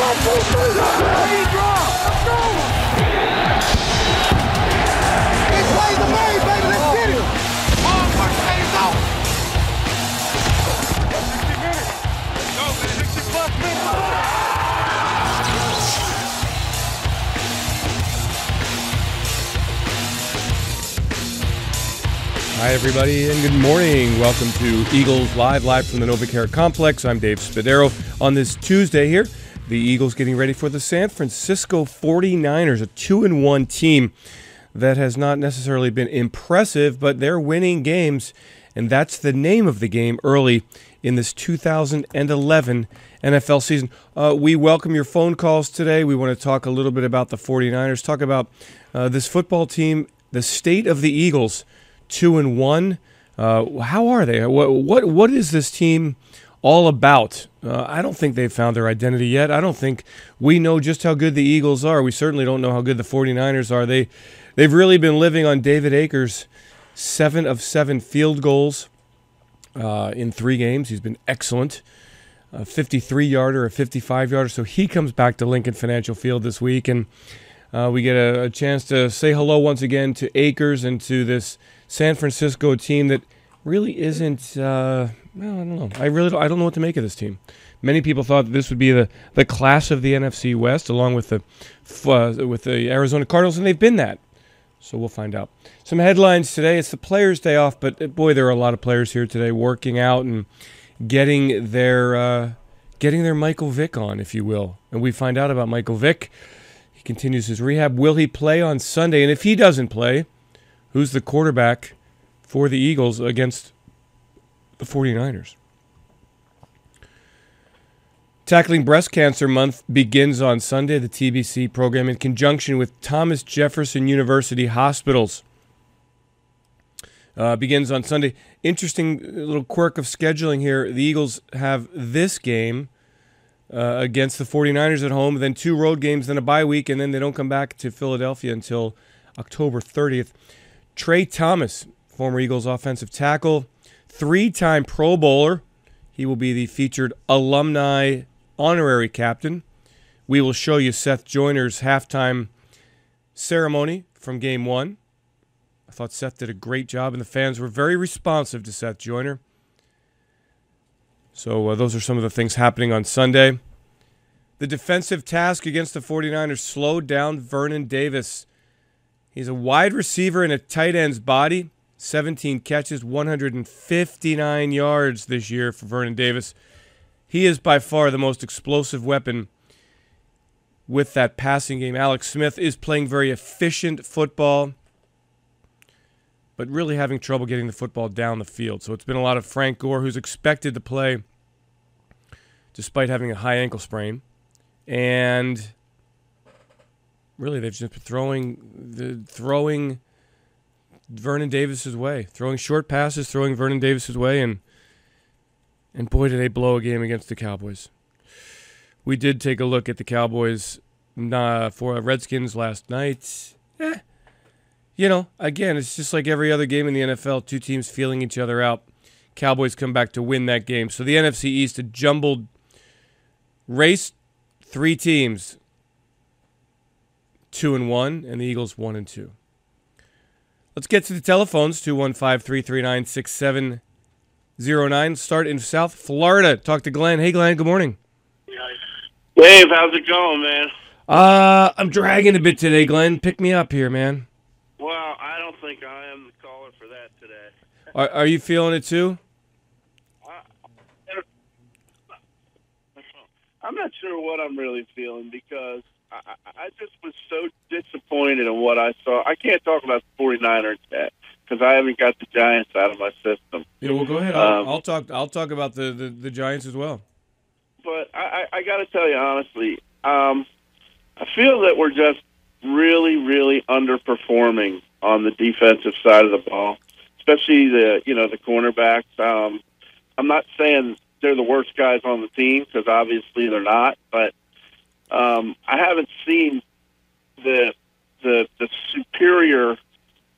Hi, everybody, and good morning. Welcome to Eagles Live from the NovaCare Complex. I'm Dave Spadaro. On this Tuesday here, the Eagles getting ready for the San Francisco 49ers, a 2-1 team that has not necessarily been impressive, but they're winning games, and that's the name of the game early in this 2011 NFL season. We welcome your phone calls today. We want to talk a little bit about the 49ers, talk about this football team, the state of the Eagles. 2-1. How are they? What is this team all about? I don't think they've found their identity yet. I don't think we know just how good the Eagles are. We certainly don't know how good the 49ers are. They've really been living on David Akers' 7 of 7 field goals in 3 games. He's been excellent. A 53-yarder, a 55-yarder. So he comes back to Lincoln Financial Field this week, and we get a chance to say hello once again to Akers and to this San Francisco team that really isn't. I don't know. I don't know what to make of this team. Many people thought that this would be the class of the NFC West, along with the Arizona Cardinals, and they've been that. So we'll find out. Some headlines today. It's the Players' Day off, but boy, there are a lot of players here today working out and getting their Michael Vick on, if you will. And we find out about Michael Vick. He continues his rehab. Will he play on Sunday? And if he doesn't play, who's the quarterback for the Eagles against the 49ers? Tackling Breast Cancer Month begins on Sunday, the TBC program, in conjunction with Thomas Jefferson University Hospitals. Begins on Sunday. Interesting little quirk of scheduling here. The Eagles have this game against the 49ers at home, then 2 road games, then a bye week, and then they don't come back to Philadelphia until October 30th. Trey Thomas, former Eagles offensive tackle, 3-time Pro Bowler. He will be the featured alumni honorary captain. We will show you Seth Joyner's halftime ceremony from Game 1. I thought Seth did a great job, and the fans were very responsive to Seth Joyner. So those are some of the things happening on Sunday. The defensive task against the 49ers slowed down Vernon Davis. He's a wide receiver in a tight end's body. 17 catches, 159 yards this year for Vernon Davis. He is by far the most explosive weapon with that passing game. Alex Smith is playing very efficient football, but really having trouble getting the football down the field. So it's been a lot of Frank Gore, who's expected to play despite having a high ankle sprain. And really, they've just been throwing Vernon Davis's way, throwing short passes, throwing Vernon Davis's way, and boy, did they blow a game against the Cowboys. We did take a look at the Cowboys for Redskins last night. Again, it's just like every other game in the NFL, 2 teams feeling each other out. Cowboys come back to win that game. So the NFC East, a jumbled race, 3 teams. 2-1, and the Eagles 1-2. Let's get to the telephones, 215-339-6709. Start in South Florida. Talk to Glenn. Hey, Glenn, good morning. Dave, how's it going, man? I'm dragging a bit today, Glenn. Pick me up here, man. Well, I don't think I am the caller for that today. Are you feeling it too? I'm not sure what I'm really feeling because I just was so disappointed in what I saw. I can't talk about the 49ers yet because I haven't got the Giants out of my system. Yeah, well, go ahead. I'll talk about the Giants as well. But I got to tell you honestly, I feel that we're just really, really underperforming on the defensive side of the ball, especially the cornerbacks. I'm not saying they're the worst guys on the team because obviously they're not, but I haven't seen the superior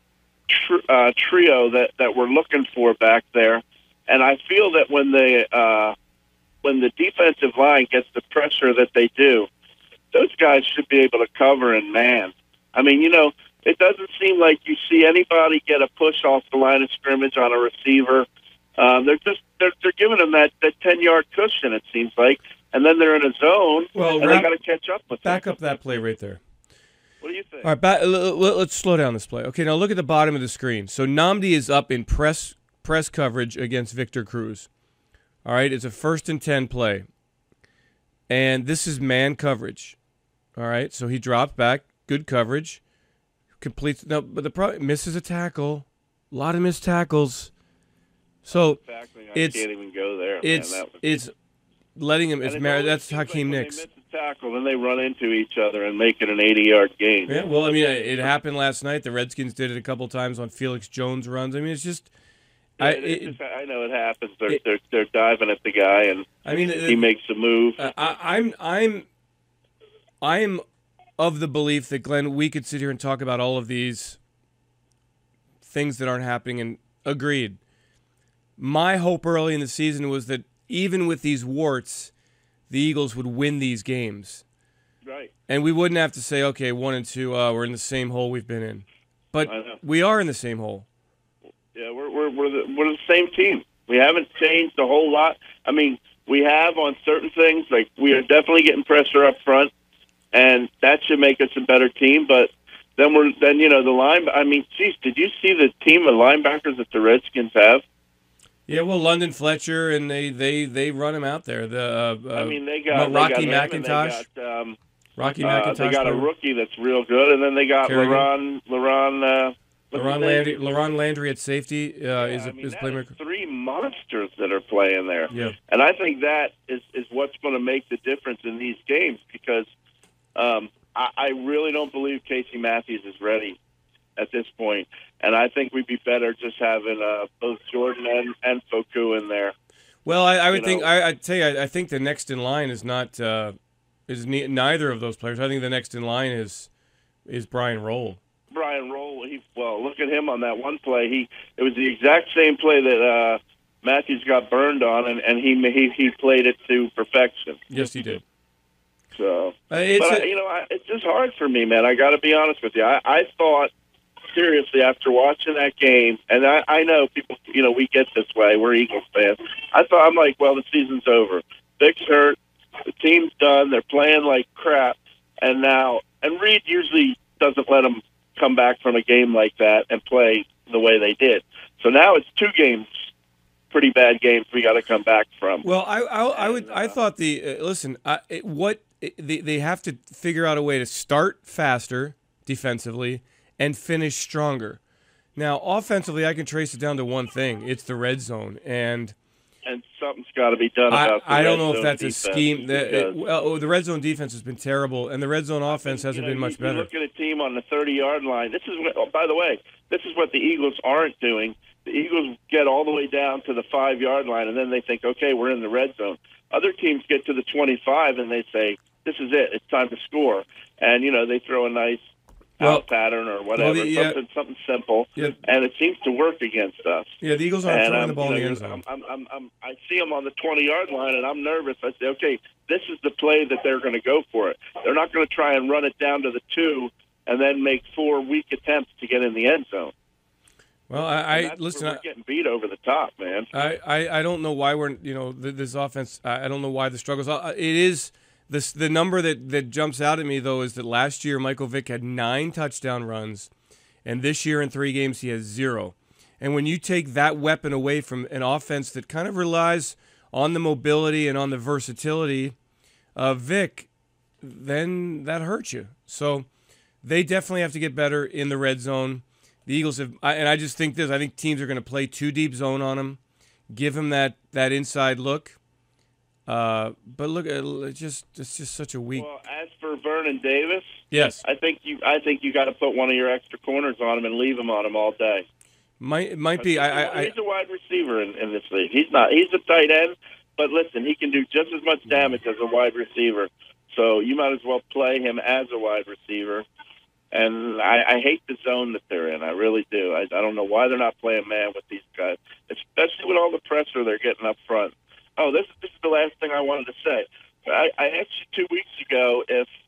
trio that we're looking for back there, and I feel that when the defensive line gets the pressure that they do, those guys should be able to cover and man. I mean, it doesn't seem like you see anybody get a push off the line of scrimmage on a receiver. They're giving them that 10-yard cushion, it seems like, and then they're in a zone, and they got to catch up with them. Back up that play right there. What do you think? All right, let's slow down this play. Okay, now look at the bottom of the screen. So Nnamdi is up in press coverage against Victor Cruz. All right, it's a 1st and 10 play. And this is man coverage. All right, so he drops back, good coverage, completes. No, but the problem misses a tackle, a lot of missed tackles. So exactly. I can't even go there. It's letting him. That's Hakeem Nicks. They miss a tackle, then they run into each other and make it an 80-yard gain. Yeah, well, I mean, it happened last night. The Redskins did it a couple times on Felix Jones runs. I mean, it's just. I know it happens. They're diving at the guy, and he makes a move. I'm of the belief that, Glenn, we could sit here and talk about all of these things that aren't happening, and agreed. My hope early in the season was that even with these warts, the Eagles would win these games. Right. And we wouldn't have to say, okay, 1 and 2, we're in the same hole we've been in. But we are in the same hole. Yeah, we're the same team. We haven't changed a whole lot. I mean, we have on certain things, like we are definitely getting pressure up front, and that should make us a better team. But then the line. I mean, geez, did you see the team of linebackers that the Redskins have? Yeah, well, London Fletcher, and they run him out there. They got Rocky McIntosh. Rocky McIntosh. They got a rookie that's real good, and then they got LaRon Landry at safety is playmaker. 3 monsters that are playing there. Yeah. And I think that is what's going to make the difference in these games, because I really don't believe Casey Matthews is ready at this point. And I think we'd be better just having both Jordan and Foku in there. Well, I would think. I'd tell you, I think the next in line is not neither of those players. I think the next in line is Brian Rolle. Brian Rolle. Look at him on that one play. It was the exact same play that Matthews got burned on, and he played it to perfection. Yes, he did. So, it's just hard for me, man. I got to be honest with you. I thought seriously after watching that game, and I know people, we get this way. We're Eagles fans. I'm like, well, the season's over. Vic's hurt. The team's done. They're playing like crap, and Reed usually doesn't let them come back from a game like that and play the way they did. So now it's 2 games, pretty bad games we got to come back from. Well, I thought they have to figure out a way to start faster defensively and finish stronger. Now, offensively, I can trace it down to one thing: it's the red zone, and something's got to be done about the I don't know if that's defense, a scheme. The red zone defense has been terrible, and the red zone offense hasn't been much better. You look at a team on the 30-yard line. By the way, this is what the Eagles aren't doing. The Eagles get all the way down to the 5-yard line, and then they think, okay, we're in the red zone. Other teams get to the 25, and they say, this is it. It's time to score. And, they throw a nice out pattern or whatever, something simple, and it seems to work against us. Yeah, the Eagles aren't throwing the ball in the end zone. I see them on the 20-yard line, and I'm nervous. I say, okay, this is the play that they're going to go for it. They're not going to try and run it down to the 2 and then make 4 weak attempts to get in the end zone. Well, we're getting beat over the top, man. I don't know why we're this offense. I don't know why the struggles. It is. The number that jumps out at me, though, is that last year Michael Vick had 9 touchdown runs, and this year in 3 games he has 0. And when you take that weapon away from an offense that kind of relies on the mobility and on the versatility of Vick, then that hurts you. So they definitely have to get better in the red zone. The Eagles have, and I just think this. I think teams are going to play 2 deep zone on him, give him that inside look. But look, it's just such a weak. Well, as for Vernon Davis, yes, I think you got to put one of your extra corners on him and leave him on him all day. Might be. He's a wide receiver in this league. He's not. He's a tight end, but listen, he can do just as much damage as a wide receiver. So you might as well play him as a wide receiver. And I hate the zone that they're in. I really do. I don't know why they're not playing man with these guys, especially with all the pressure they're getting up front. Oh, this is the last thing I wanted to say. I asked you 2 weeks ago if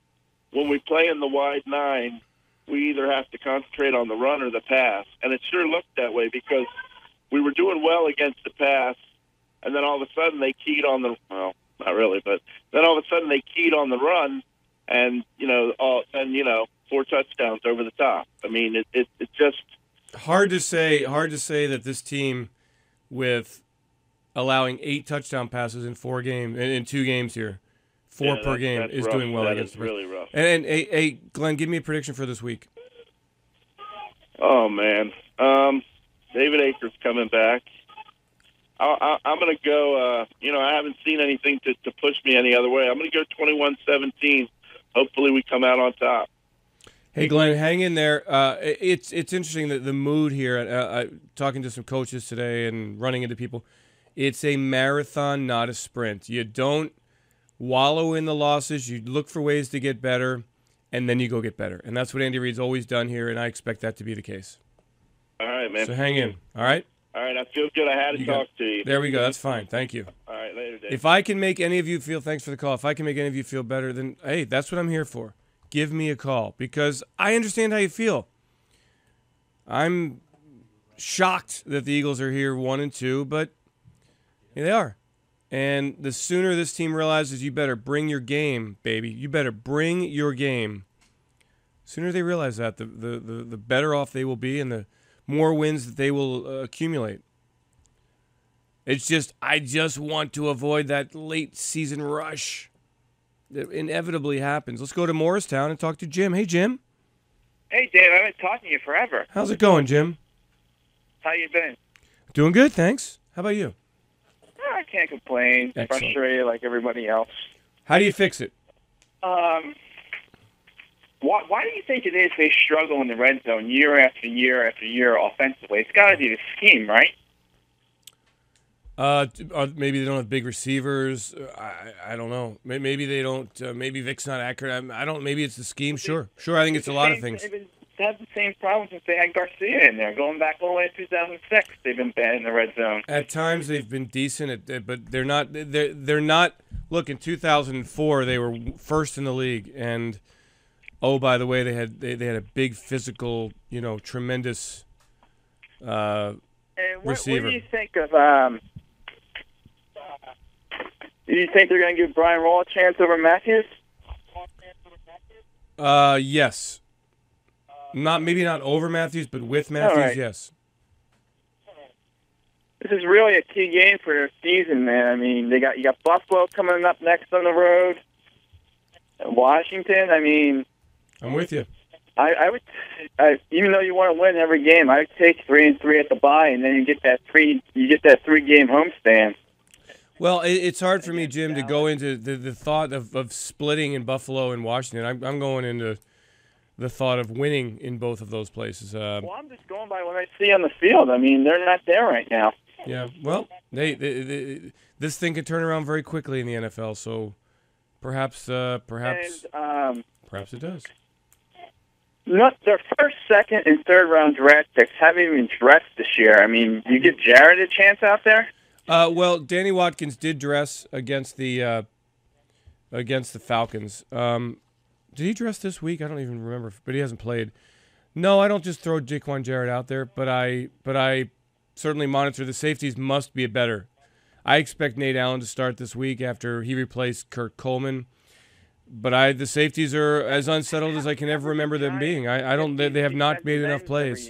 when we play in the wide nine, we either have to concentrate on the run or the pass. And it sure looked that way because we were doing well against the pass, and then all of a sudden they keyed on the – well, not really, but then all of a sudden they keyed on the run and, 4 touchdowns over the top. I mean, it's just – Hard to say that this team with allowing 8 touchdown passes in 4 games, in 2 games here, 4 per game, is rough. Doing well that against the really rough. And hey, Glenn, give me a prediction for this week. Oh, man. David Akers coming back. I'm going to go, I haven't seen anything to push me any other way. I'm going to go 21-17. Hopefully we come out on top. Hey, Glenn, hang in there. It's interesting that the mood here, talking to some coaches today and running into people, it's a marathon, not a sprint. You don't wallow in the losses. You look for ways to get better, and then you go get better. And that's what Andy Reid's always done here, and I expect that to be the case. All right, man. So hang in, all right? All right, I feel good. I had to talk to you. There we go. That's fine. Thank you. All right, later, Dave. If I can make any of you feel, thanks for the call, if I can make any of you feel better, then, hey, that's what I'm here for. Give me a call because I understand how you feel. I'm shocked that the Eagles are here 1-2, but here they are. And the sooner this team realizes you better bring your game, baby, you better bring your game, the sooner they realize that, the better off they will be and the more wins that they will accumulate. It's just, I just want to avoid that late season rush that inevitably happens. Let's go to Morristown and talk to Jim. Hey, Jim. Hey, Dave. I've been talking to you forever. How's it going, Jim? How you been? Doing good, thanks. How about you? I can't complain. Excellent. Frustrated like everybody else. How do you fix it? Why do you think it is they struggle in the red zone year after year after year offensively? It's got to be the scheme, right? Maybe they don't have big receivers. I don't know. Maybe they don't. Maybe Vic's not accurate. I don't. Maybe it's the scheme. Sure. I think it's a lot of things. They've had the same problem since they had Garcia in there. Going back all the way to 2006, they've been bad in the red zone. At times they've been decent, but they're not. They're not. Look, in 2004 they were first in the league, and oh, by the way, they had a big physical, tremendous receiver. What do you think of? Do you think they're going to give Brian Roll a chance over Matthews? Yes. Maybe not over Matthews, but with Matthews, right. Yes. This is really a key game for their season, man. I mean, you got Buffalo coming up next on the road, Washington. I mean, I'm with you. I would, even though you want to win every game, I would take 3-3 at the bye, and then you get that 3-game homestand. Well, it's hard for me, Jim, to go into the thought of splitting in Buffalo and Washington. I'm going into the thought of winning in both of those places. Well, I'm just going by what I see on the field. I mean, they're not there right now. Yeah, well, this thing could turn around very quickly in the NFL, so perhaps it does. Their first, second, and third round draft picks haven't even dressed this year. I mean, you give Jared a chance out there? Well, Danny Watkins did dress against the Falcons. Did he dress this week? I don't even remember, but he hasn't played. No, I don't just throw Jaquan Jarrett out there, but I certainly monitor the safeties. Must be better. I expect Nate Allen to start this week after he replaced Kurt Coleman. But the safeties are as unsettled as I can ever remember them being. I don't. They have not made enough plays.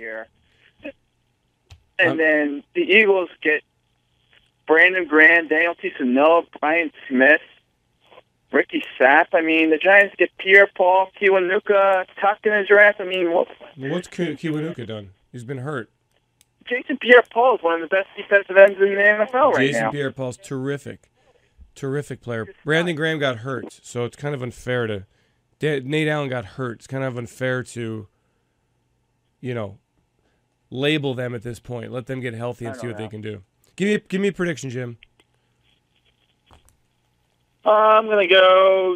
And then the Eagles get Brandon Graham, Daniel Tissanoa, Brian Smith, Ricky Sapp. I mean, the Giants get Pierre-Paul Kiwanuka tucked in the draft. I mean, what's Kiwanuka done? He's been hurt. Jason Pierre-Paul is one of the best defensive ends in the NFL right now. Jason Pierre-Paul's terrific player. Brandon Graham got hurt, so it's kind of unfair to. Nate Allen got hurt. It's kind of unfair to, label them at this point. Let them get healthy and see what they can do. Give me a prediction, Jim. I'm going to go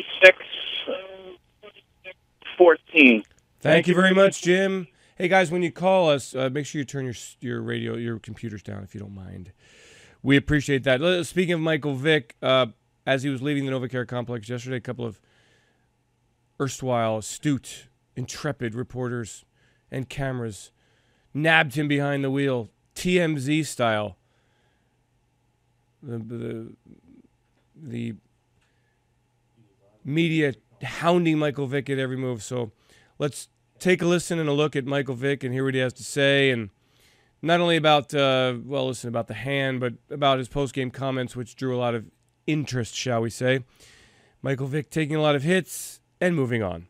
26-14. Thank you very much, Jim. Hey guys, when you call us, make sure you turn your computers down if you don't mind. We appreciate that. Speaking of Michael Vick, as he was leaving the NovaCare complex yesterday, a couple of erstwhile astute, intrepid reporters and cameras nabbed him behind the wheel, TMZ style. The media hounding Michael Vick at every move. So let's take a listen and a look at Michael Vick and hear what he has to say. And not only about, about the hand, but about his post-game comments, which drew a lot of interest, shall we say. Michael Vick taking a lot of hits and moving on.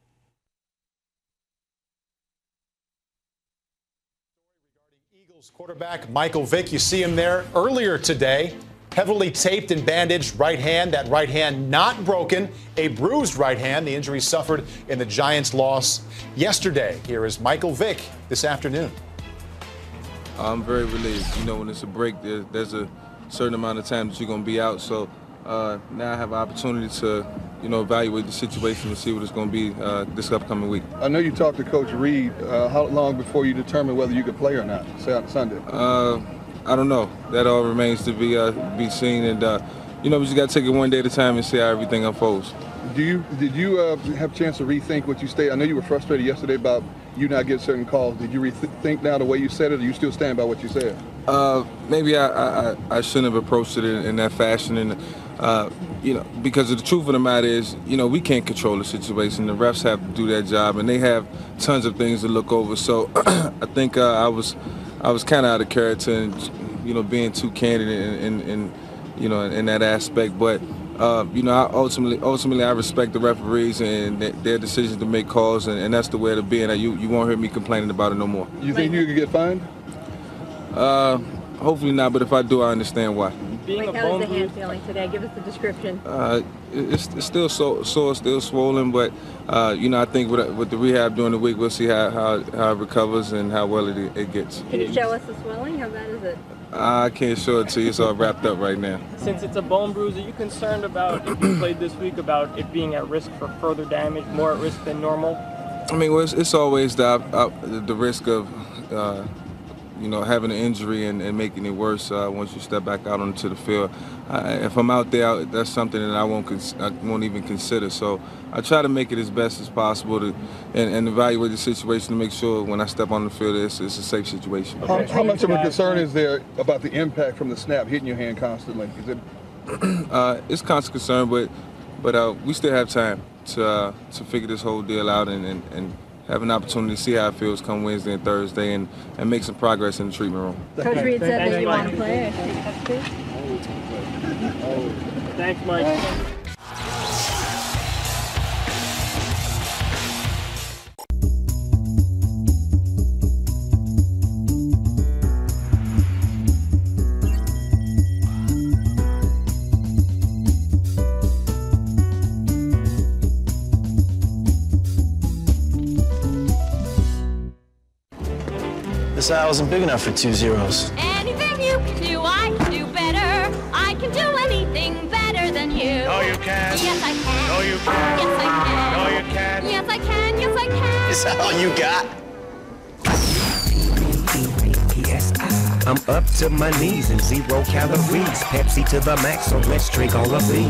Eagles quarterback Michael Vick, you see him there earlier today. Heavily taped and bandaged right hand. That right hand not broken. A bruised right hand. The injury suffered in the Giants' loss yesterday. Here is Michael Vick this afternoon. I'm very relieved. You know, when it's a break, there's a certain amount of time that you're going to be out. So now I have an opportunity to, evaluate the situation and see what it's going to be this upcoming week. I know you talked to Coach Reed. How long before you determine whether you could play or not, say on Sunday? I don't know. That all remains to be seen. And, we just got to take it one day at a time and see how everything unfolds. Did you have a chance to rethink what you stated? I know you were frustrated yesterday about you not getting certain calls. Did you rethink now the way you said it, or you still stand by what you said? Maybe I shouldn't have approached it in that fashion. And, because the truth of the matter is, we can't control the situation. The refs have to do their job, and they have tons of things to look over. So I think I was kind of out of character and, being too candid in that aspect. But, I ultimately I respect the referees and their decision to make calls, and that's the way it'll be. And you won't hear me complaining about it no more. You think you could get fined? Hopefully not, but if I do, I understand why. How is the hand feeling today? Give us the description. It's still sore, still swollen, but I think with the rehab during the week, we'll see how it recovers and how well it gets. Can you show us the swelling? How bad is it? I can't show it to you. It's all wrapped up right now. Since it's a bone bruise, are you concerned about, if you played this week, about it being at risk for further damage, more at risk than normal? I mean, it's always the risk of having an injury and making it worse once you step back out onto the field. If I'm out there, that's something that I won't even consider. So I try to make it as best as possible and evaluate the situation to make sure when I step on the field, it's a safe situation. How much of a concern is there about the impact from the snap hitting your hand constantly? Is it? It's constant concern, but we still have time to figure this whole deal out and have an opportunity to see how it feels come Wednesday and Thursday and make some progress in the treatment room. Coach Reed said that you want to play. Thanks, Mike. This aisle isn't big enough for 2 zeros. Anything you can do, I can do better. I can do anything better than you. No, you can't. Yes, I can. No, you can't. Yes, I can. No, you can't. Yes, I can. Yes, I can. Is that all you got? I'm up to my knees in 0 calories. Pepsi to the max, so let's drink all of these.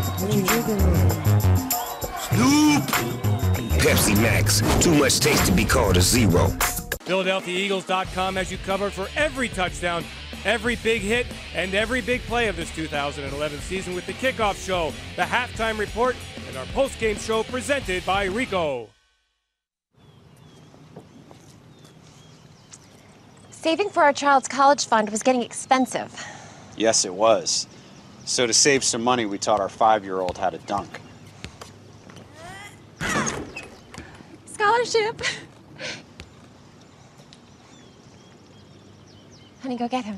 Snoop! Pepsi Max. Too much taste to be called a zero. PhiladelphiaEagles.com has you covered for every touchdown, every big hit, and every big play of this 2011 season with the kickoff show, the halftime report, and our postgame show presented by Rico. Saving for our child's college fund was getting expensive. Yes, it was. So to save some money, we taught our 5-year-old how to dunk. Scholarship. Honey, go get him.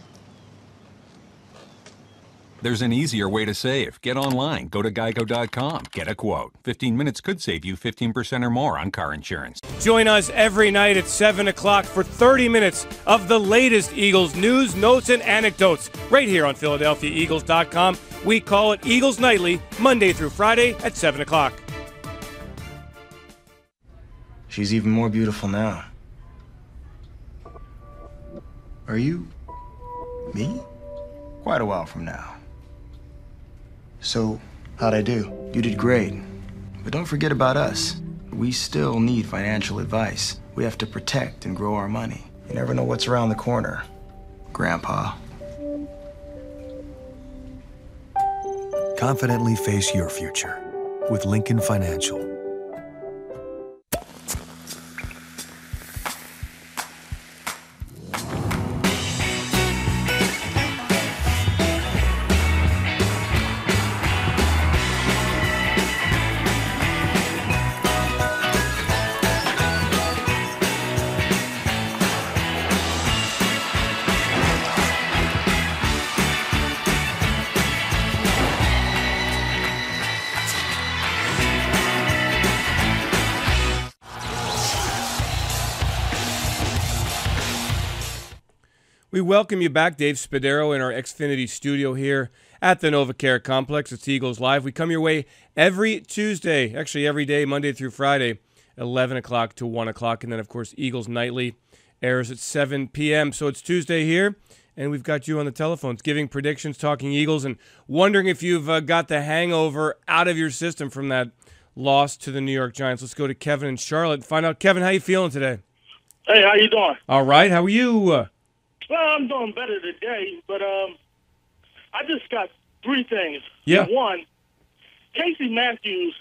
There's an easier way to save. Get online. Go to geico.com. Get a quote. 15 minutes could save you 15% or more on car insurance. Join us every night at 7 o'clock for 30 minutes of the latest Eagles news, notes, and anecdotes right here on PhiladelphiaEagles.com. We call it Eagles Nightly, Monday through Friday at 7 o'clock. She's even more beautiful now. Are you me? Quite a while from now. So, how'd I do? You did great. But don't forget about us. We still need financial advice. We have to protect and grow our money. You never know what's around the corner, Grandpa. Confidently face your future with Lincoln Financial. We welcome you back, Dave Spadaro, in our Xfinity studio here at the NovaCare Complex. It's Eagles Live. We come your way every Tuesday, actually every day, Monday through Friday, 11 o'clock to 1 o'clock. And then, of course, Eagles Nightly airs at 7 p.m. So it's Tuesday here, and we've got you on the telephones giving predictions, talking Eagles, and wondering if you've got the hangover out of your system from that loss to the New York Giants. Let's go to Kevin in Charlotte and find out. Kevin, how you feeling today? Hey, how you doing? All right. How are you? Well, I'm doing better today, but I just got three things. Yeah. One, Casey Matthews,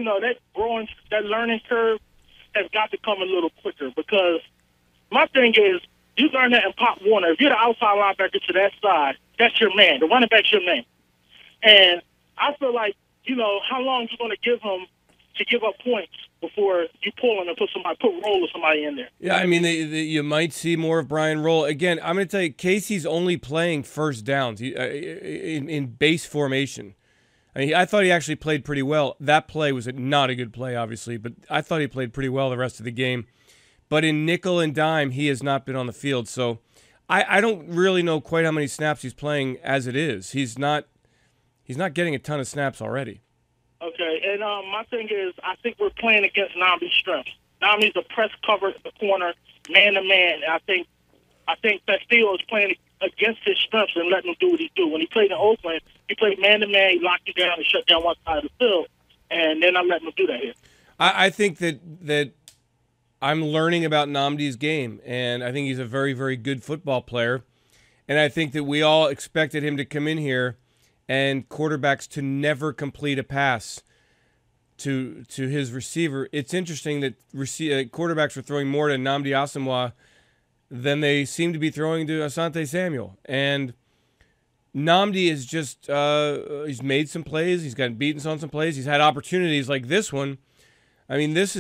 that learning curve has got to come a little quicker, because my thing is, you learn that in Pop Warner. If you're the outside linebacker to that side, that's your man. The running back's your man. And I feel like, how long you going to give him to give up points before you pull him and put Roll or somebody in there? Yeah, I mean, you might see more of Brian Roll. Again, I'm going to tell you, Casey's only playing first downs in base formation. I mean, I thought he actually played pretty well. That play was not a good play, obviously, but I thought he played pretty well the rest of the game. But in nickel and dime, he has not been on the field. So I don't really know quite how many snaps he's playing as it is. He's not getting a ton of snaps already. Okay, and my thing is, I think we're playing against Nnamdi's strengths. Nnamdi's a press cover at the corner, man-to-man. I think Castillo is playing against his strengths and letting him do what he do. When he played in Oakland, he played man-to-man, he locked you down and shut down one side of the field, and they're not letting him do that here. I think that I'm learning about Nnamdi's game, and I think he's a very, very good football player. And I think that we all expected him to come in here and quarterbacks to never complete a pass to his receiver. It's interesting that quarterbacks were throwing more to Nnamdi Asomugha than they seem to be throwing to Asante Samuel. And Nnamdi is just he's made some plays. He's gotten beaten on some plays. He's had opportunities like this one. I mean, this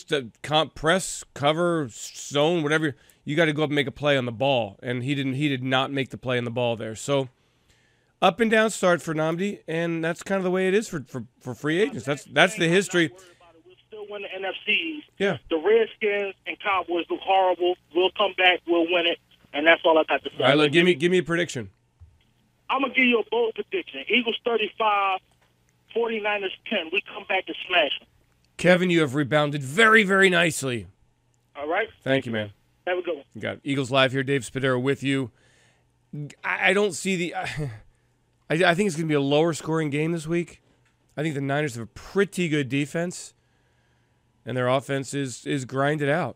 press, cover, zone, whatever. You got to go up and make a play on the ball, and he did not make the play on the ball there. So up and down start for Nnamdi, and that's kind of the way it is for free agents. That's the history. We'll still win the NFC. Yeah. The Redskins and Cowboys look horrible. We'll come back. We'll win it, and that's all I got to say. All right, look, give me a prediction. I'm gonna give you a bold prediction. Eagles 35, 49ers 10. We come back and smash them. Kevin, you have rebounded very, very nicely. All right. Thank you, man. Have a good one. You got it. Eagles Live here. Dave Spadaro with you. I don't see the. I think it's going to be a lower scoring game this week. I think the Niners have a pretty good defense, and their offense is grinded out.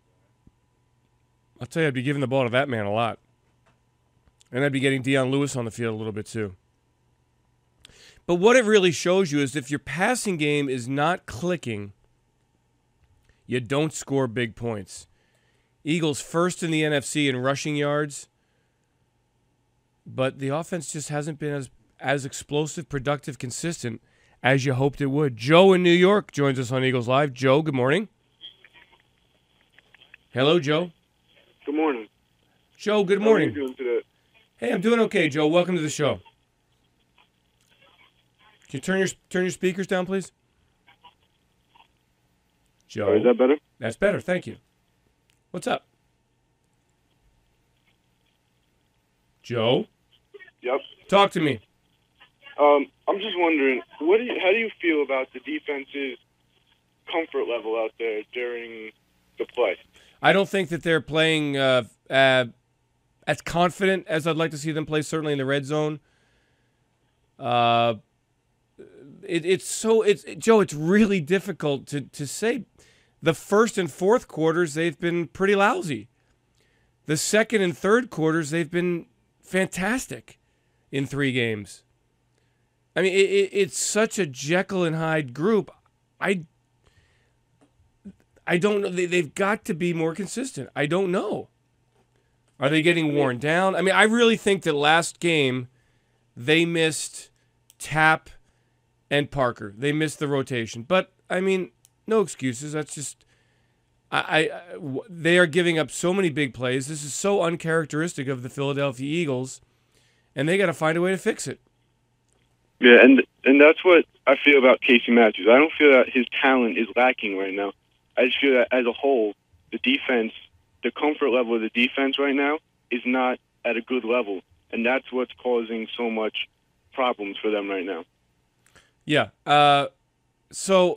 I'll tell you, I'd be giving the ball to that man a lot. And I'd be getting Dion Lewis on the field a little bit too. But what it really shows you is if your passing game is not clicking, you don't score big points. Eagles first in the NFC in rushing yards, but the offense just hasn't been as explosive, productive, consistent as you hoped it would. Joe in New York joins us on Eagles Live. Joe, good morning. Hello, Joe. Good morning. Joe, good morning. How are you doing today? Hey, I'm doing okay, Joe. Welcome to the show. Can you turn your speakers down, please? Joe. Oh, is that better? That's better. Thank you. What's up? Joe? Yep. Talk to me. I'm just wondering, how do you feel about the defense's comfort level out there during the play? I don't think that they're playing as confident as I'd like to see them play, certainly in the red zone. Joe, it's really difficult to say. The first and fourth quarters, they've been pretty lousy. The second and third quarters, they've been fantastic in 3 games. I mean, it's such a Jekyll and Hyde group. I don't know. They've got to be more consistent. I don't know. Are they getting worn down? I mean, I really think that last game they missed Tapp and Parker. They missed the rotation. But, I mean, no excuses. That's just they are giving up so many big plays. This is so uncharacteristic of the Philadelphia Eagles, and they got to find a way to fix it. Yeah, and that's what I feel about Casey Matthews. I don't feel that his talent is lacking right now. I just feel that as a whole, the defense, the comfort level of the defense right now is not at a good level, and that's what's causing so much problems for them right now. Yeah. So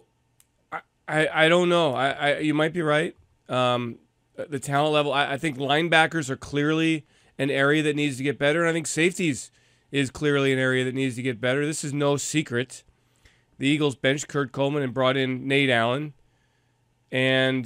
I don't know. You might be right. The talent level, I think linebackers are clearly an area that needs to get better, and I think safeties is clearly an area that needs to get better. This is no secret. The Eagles benched Kurt Coleman and brought in Nate Allen, and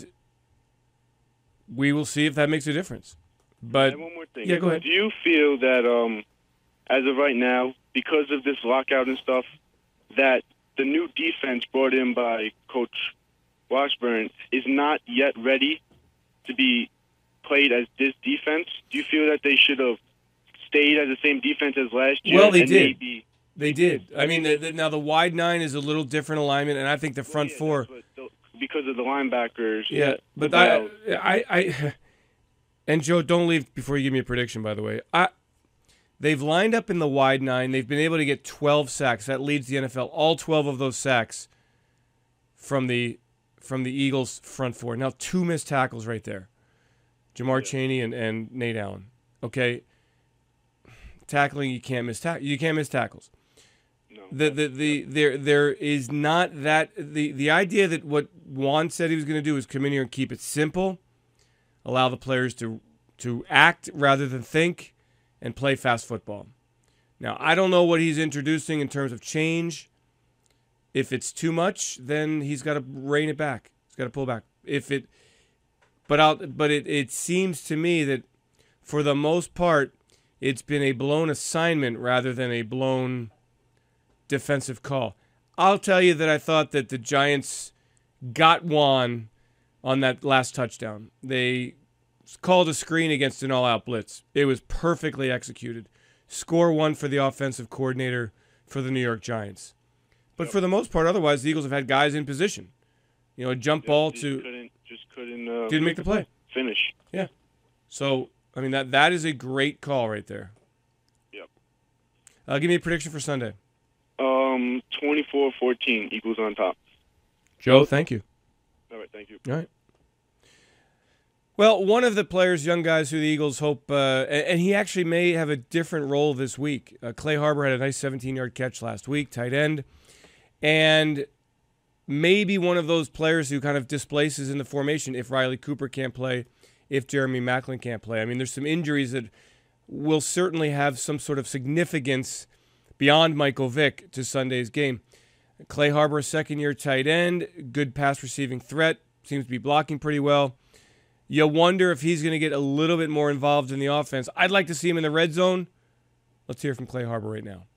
we will see if that makes a difference. But and one more thing. Yeah, go ahead. Do you feel that as of right now, because of this lockout and stuff, that the new defense brought in by Coach Washburn is not yet ready to be played as this defense? Do you feel that they should have stayed as the same defense as last year? Well, they did. They did. I mean, now the wide 9 is a little different alignment, and I think the front 4 because of the linebackers. Yeah, but I and Joe, don't leave before you give me a prediction. By the way, they've lined up in the wide 9. They've been able to get 12 sacks. That leads the NFL. All 12 of those sacks from the Eagles' front 4. Now 2 missed tackles right there. Jamar Chaney and Nate Allen. Okay, tackling you can't miss tackles. No. There is not that the idea that what Juan said he was going to do is come in here and keep it simple, allow the players to act rather than think, and play fast football. Now I don't know what he's introducing in terms of change. If it's too much, then he's got to rein it back. He's got to pull back. But it seems to me that for the most part, it's been a blown assignment rather than a blown defensive call. I'll tell you that I thought that the Giants got Juan on that last touchdown. They called a screen against an all-out blitz. It was perfectly executed. Score 1 for the offensive coordinator for the New York Giants. But for the most part, otherwise, the Eagles have had guys in position. You know, a jump ball to... didn't make the play. Finish. Yeah. So, I mean, that is a great call right there. Yep. Give me a prediction for Sunday. 24-14, Eagles on top. Joe, thank you. All right, thank you. All right. Well, one of the players, young guys who the Eagles hope, and he actually may have a different role this week. Clay Harbor had a nice 17-yard catch last week, tight end. And maybe one of those players who kind of displaces in the formation if Riley Cooper can't play, if Jeremy Maclin can't play. I mean, there's some injuries that will certainly have some sort of significance beyond Michael Vick to Sunday's game. Clay Harbor, second-year tight end, good pass-receiving threat, seems to be blocking pretty well. You wonder if he's going to get a little bit more involved in the offense. I'd like to see him in the red zone. Let's hear from Clay Harbor right now.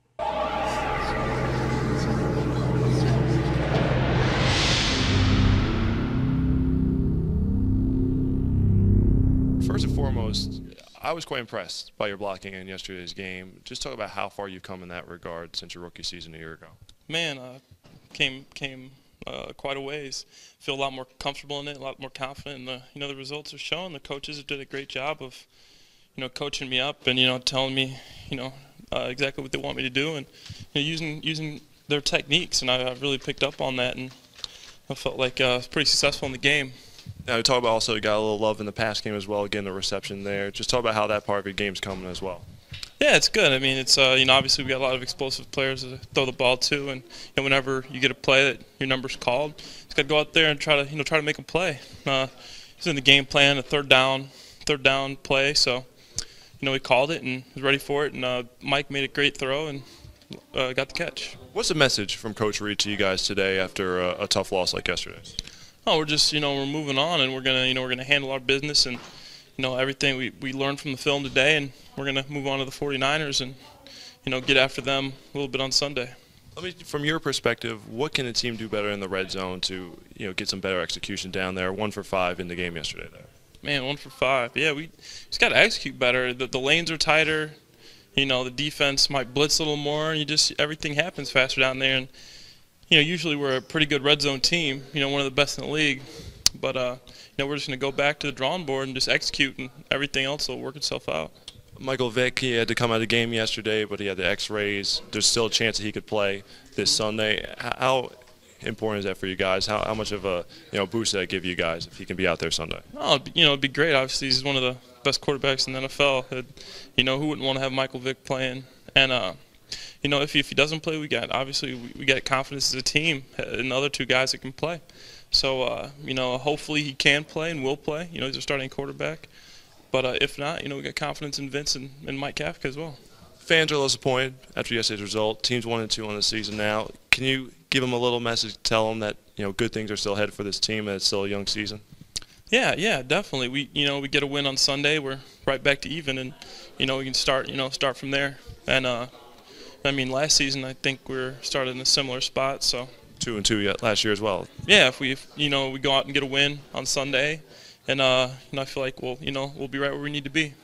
First and foremost, I was quite impressed by your blocking in yesterday's game. Just talk about how far you've come in that regard since your rookie season a year ago. Man, came quite a ways. Feel a lot more comfortable in it, a lot more confident. And the results are showing. The coaches have did a great job of, coaching me up and telling me, exactly what they want me to do and using their techniques. And I really picked up on that, and I felt like I was pretty successful in the game. Now, we talk about also you got a little love in the pass game as well, getting the reception there. Just talk about how that part of your game's coming as well. Yeah, it's good. I mean, it's obviously we got a lot of explosive players to throw the ball to, and whenever you get a play that your number's called, you just got to go out there and try to make a play. It's in the game plan, a third down play, so we called it and was ready for it, and Mike made a great throw and got the catch. What's the message from Coach Reed to you guys today after a tough loss like yesterday? Oh, we're just, we're moving on, and we're gonna handle our business, and everything we learned from the film today, and we're gonna move on to the 49ers and get after them a little bit on Sunday. From your perspective, what can the team do better in the red zone to get some better execution down there? 1 for 5 in the game yesterday. There. Man, 1 for 5. Yeah, we just got to execute better. The lanes are tighter. The defense might blitz a little more, and everything happens faster down there. And usually we're a pretty good red zone team. One of the best in the league. But we're just going to go back to the drawing board and just execute, and everything else will work itself out. Michael Vick, he had to come out of the game yesterday, but he had the X-rays. There's still a chance that he could play this Sunday. How important is that for you guys? How much of a boost does that give you guys if he can be out there Sunday? Oh, it'd be great. Obviously, he's one of the best quarterbacks in the NFL. Who wouldn't want to have Michael Vick playing? And if he doesn't play, we got confidence as a team in the other 2 guys that can play. So hopefully he can play and will play. He's a starting quarterback. But if not, we got confidence in Vince and Mike Kafka as well. Fans are disappointed after yesterday's result. Team's 1-2 on the season now. Can you give them a little message, tell them that good things are still ahead for this team and it's still a young season? Yeah, definitely. We get a win on Sunday. We're right back to even, and we can start from there. And last season I think we started in a similar spot. So 2-2 last year as well. Yeah, if we go out and get a win on Sunday, and I feel like we'll be right where we need to be.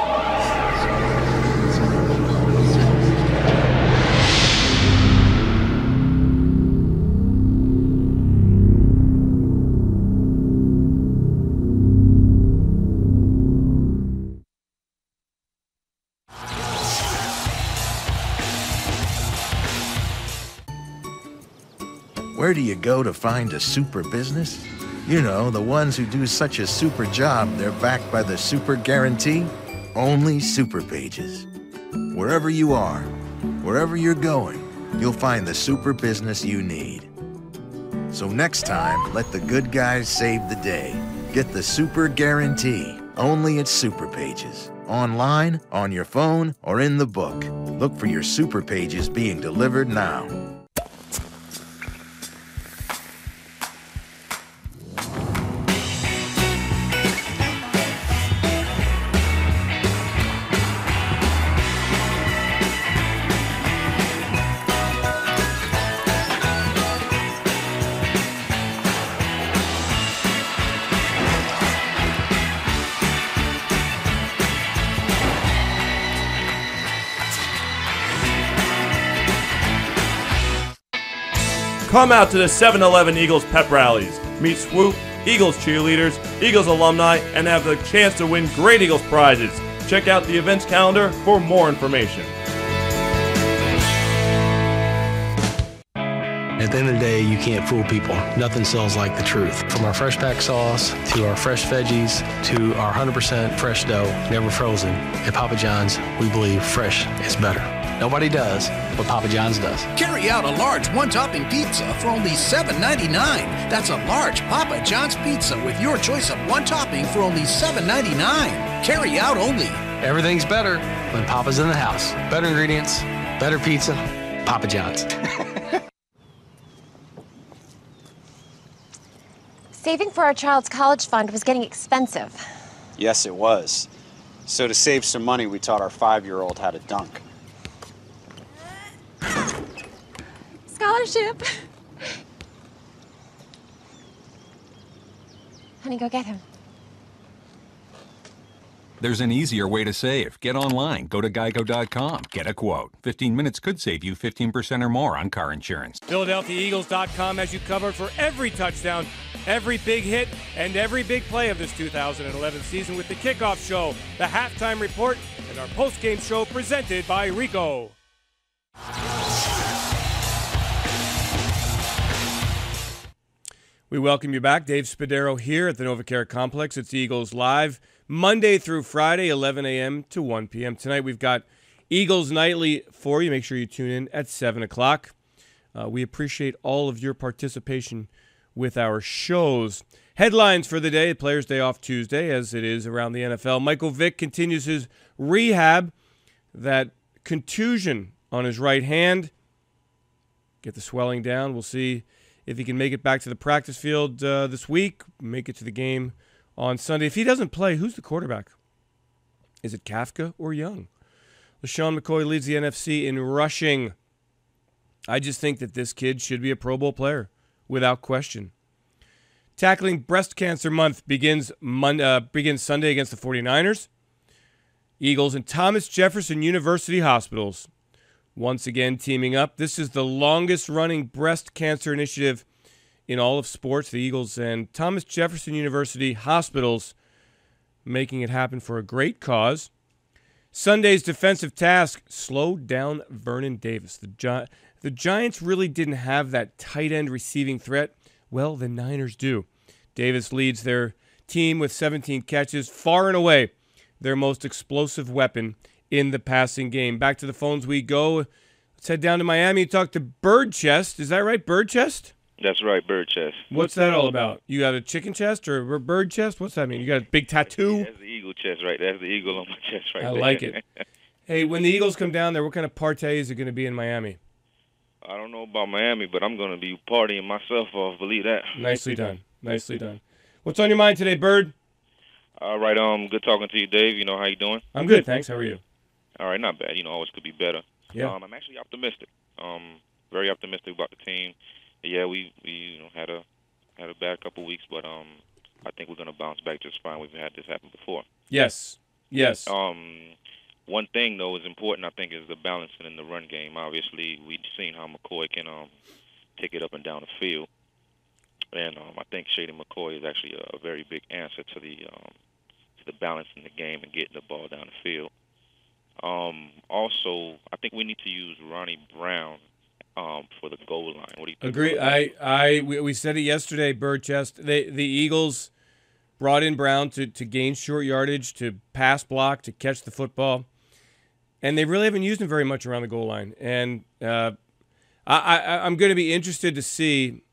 Where do you go to find a super business? The ones who do such a super job, they're backed by the super guarantee. Only Super Pages. Wherever you are, wherever you're going, you'll find the super business you need. So next time, let the good guys save the day. Get the super guarantee, only at Super Pages. Online, on your phone, or in the book. Look for your Super Pages being delivered now. Come out to the 7-Eleven Eagles pep rallies. Meet Swoop, Eagles cheerleaders, Eagles alumni, and have the chance to win great Eagles prizes. Check out the events calendar for more information. At the end of the day, you can't fool people. Nothing sells like the truth. From our fresh pack sauce, to our fresh veggies, to our 100% fresh dough, never frozen. At Papa John's, we believe fresh is better. Nobody does, but Papa John's does. Carry out a large one-topping pizza for only $7.99. That's a large Papa John's pizza with your choice of one topping for only $7.99. Carry out only. Everything's better when Papa's in the house. Better ingredients, better pizza, Papa John's. Saving for our child's college fund was getting expensive. Yes, it was. So to save some money, we taught our 5-year-old how to dunk. Scholarship. Honey, go get him. There's an easier way to save. Get online. Go to geico.com. Get a quote. 15 minutes could save you 15% or more on car insurance. PhiladelphiaEagles.com has you covered for every touchdown, every big hit, and every big play of this 2011 season with the kickoff show, the halftime report, and our postgame show presented by Rico. We welcome you back. Dave Spadaro here at the NovaCare Complex. It's Eagles Live, Monday through Friday, 11 a.m. to 1 p.m. Tonight we've got Eagles Nightly for you. Make sure you tune in at 7 o'clock. We appreciate all of your participation with our shows. Headlines for the day, Players' Day off Tuesday, as it is around the NFL. Michael Vick continues his rehab. That contusion on his right hand get the swelling down. We'll see if he can make it back to the practice field this week, make it to the game on Sunday. If he doesn't play, who's the quarterback? Is it Kafka or Young? LeSean McCoy leads the NFC in rushing. I just think that this kid should be a Pro Bowl player, without question. Tackling Breast Cancer Month begins Sunday against the 49ers. Eagles and Thomas Jefferson University Hospitals once again teaming up. This is the longest-running breast cancer initiative in all of sports. The Eagles and Thomas Jefferson University Hospitals making it happen for a great cause. Sunday's defensive task, slow down Vernon Davis. The Giants really didn't have that tight end receiving threat. Well, the Niners do. Davis leads their team with 17 catches, far and away their most explosive weapon in the passing game. Back to the phones we go. Let's head down to Miami and talk to Bird Chest. Is that right, Bird Chest? That's right, Bird Chest. What's that all about? You got a chicken chest or a bird chest? What's that mean? You got a big tattoo? That's the eagle chest right there. That's the eagle on my chest right there. I like it. Hey, when the Eagles come down there, what kind of party is it going to be in Miami? I don't know about Miami, but I'm going to be partying myself off. Believe that. Nicely done. Nicely done. What's on your mind today, Bird? All right. Good talking to you, Dave. You know how you doing? I'm good, thanks. How are you? All right, not bad. Always could be better. Yeah. I'm actually optimistic. Very optimistic about the team. Yeah, we had a bad couple weeks, but I think we're going to bounce back just fine. We've had this happen before. Yes. Yes. One thing though is important. I think is the balancing in the run game. Obviously, we've seen how McCoy can take it up and down the field, and I think Shady McCoy is actually a very big answer to the balance in the game and getting the ball down the field. Also, I think we need to use Ronnie Brown for the goal line. What do you think? Agree. We said it yesterday, Bird Chest. The Eagles brought in Brown to gain short yardage, to pass block, to catch the football, and they really haven't used him very much around the goal line. And I'm going to be interested to see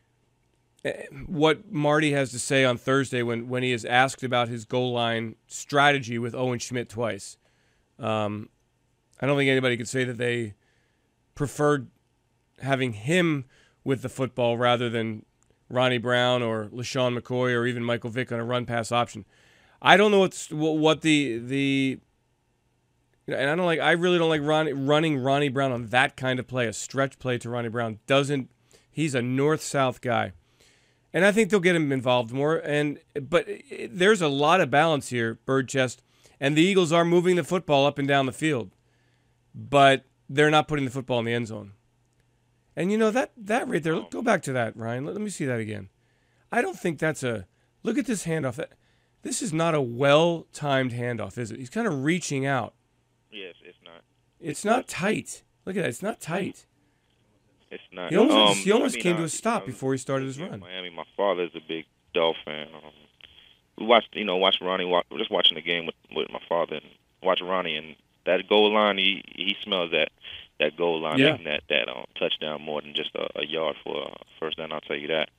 what Marty has to say on Thursday when he is asked about his goal line strategy with Owen Schmidt twice. I don't think anybody could say that they preferred having him with the football rather than Ronnie Brown or LeSean McCoy or even Michael Vick on a run-pass option. I don't know what the and I really don't like running Ronnie Brown on that kind of play, a stretch play to Ronnie Brown. He's a north-south guy. And I think they'll get him involved more. But there's a lot of balance here, Bird Chest, and the Eagles are moving the football up and down the field, but they're not putting the football in the end zone. And that right there, go back to that, Ryan. Let me see that again. I don't think that's look at this handoff. This is not a well-timed handoff, is it? He's kind of reaching out. Yes, it's not. It's not tight. Look at that. It's not tight. It's not. He almost came to a stop before he started his run. Miami, my father is a big Dolphin fan. We watched Ronnie. Just watching the game with my father and watch Ronnie, and that goal line, he smells that goal line, making that touchdown more than just a yard for a first down. I'll tell you that.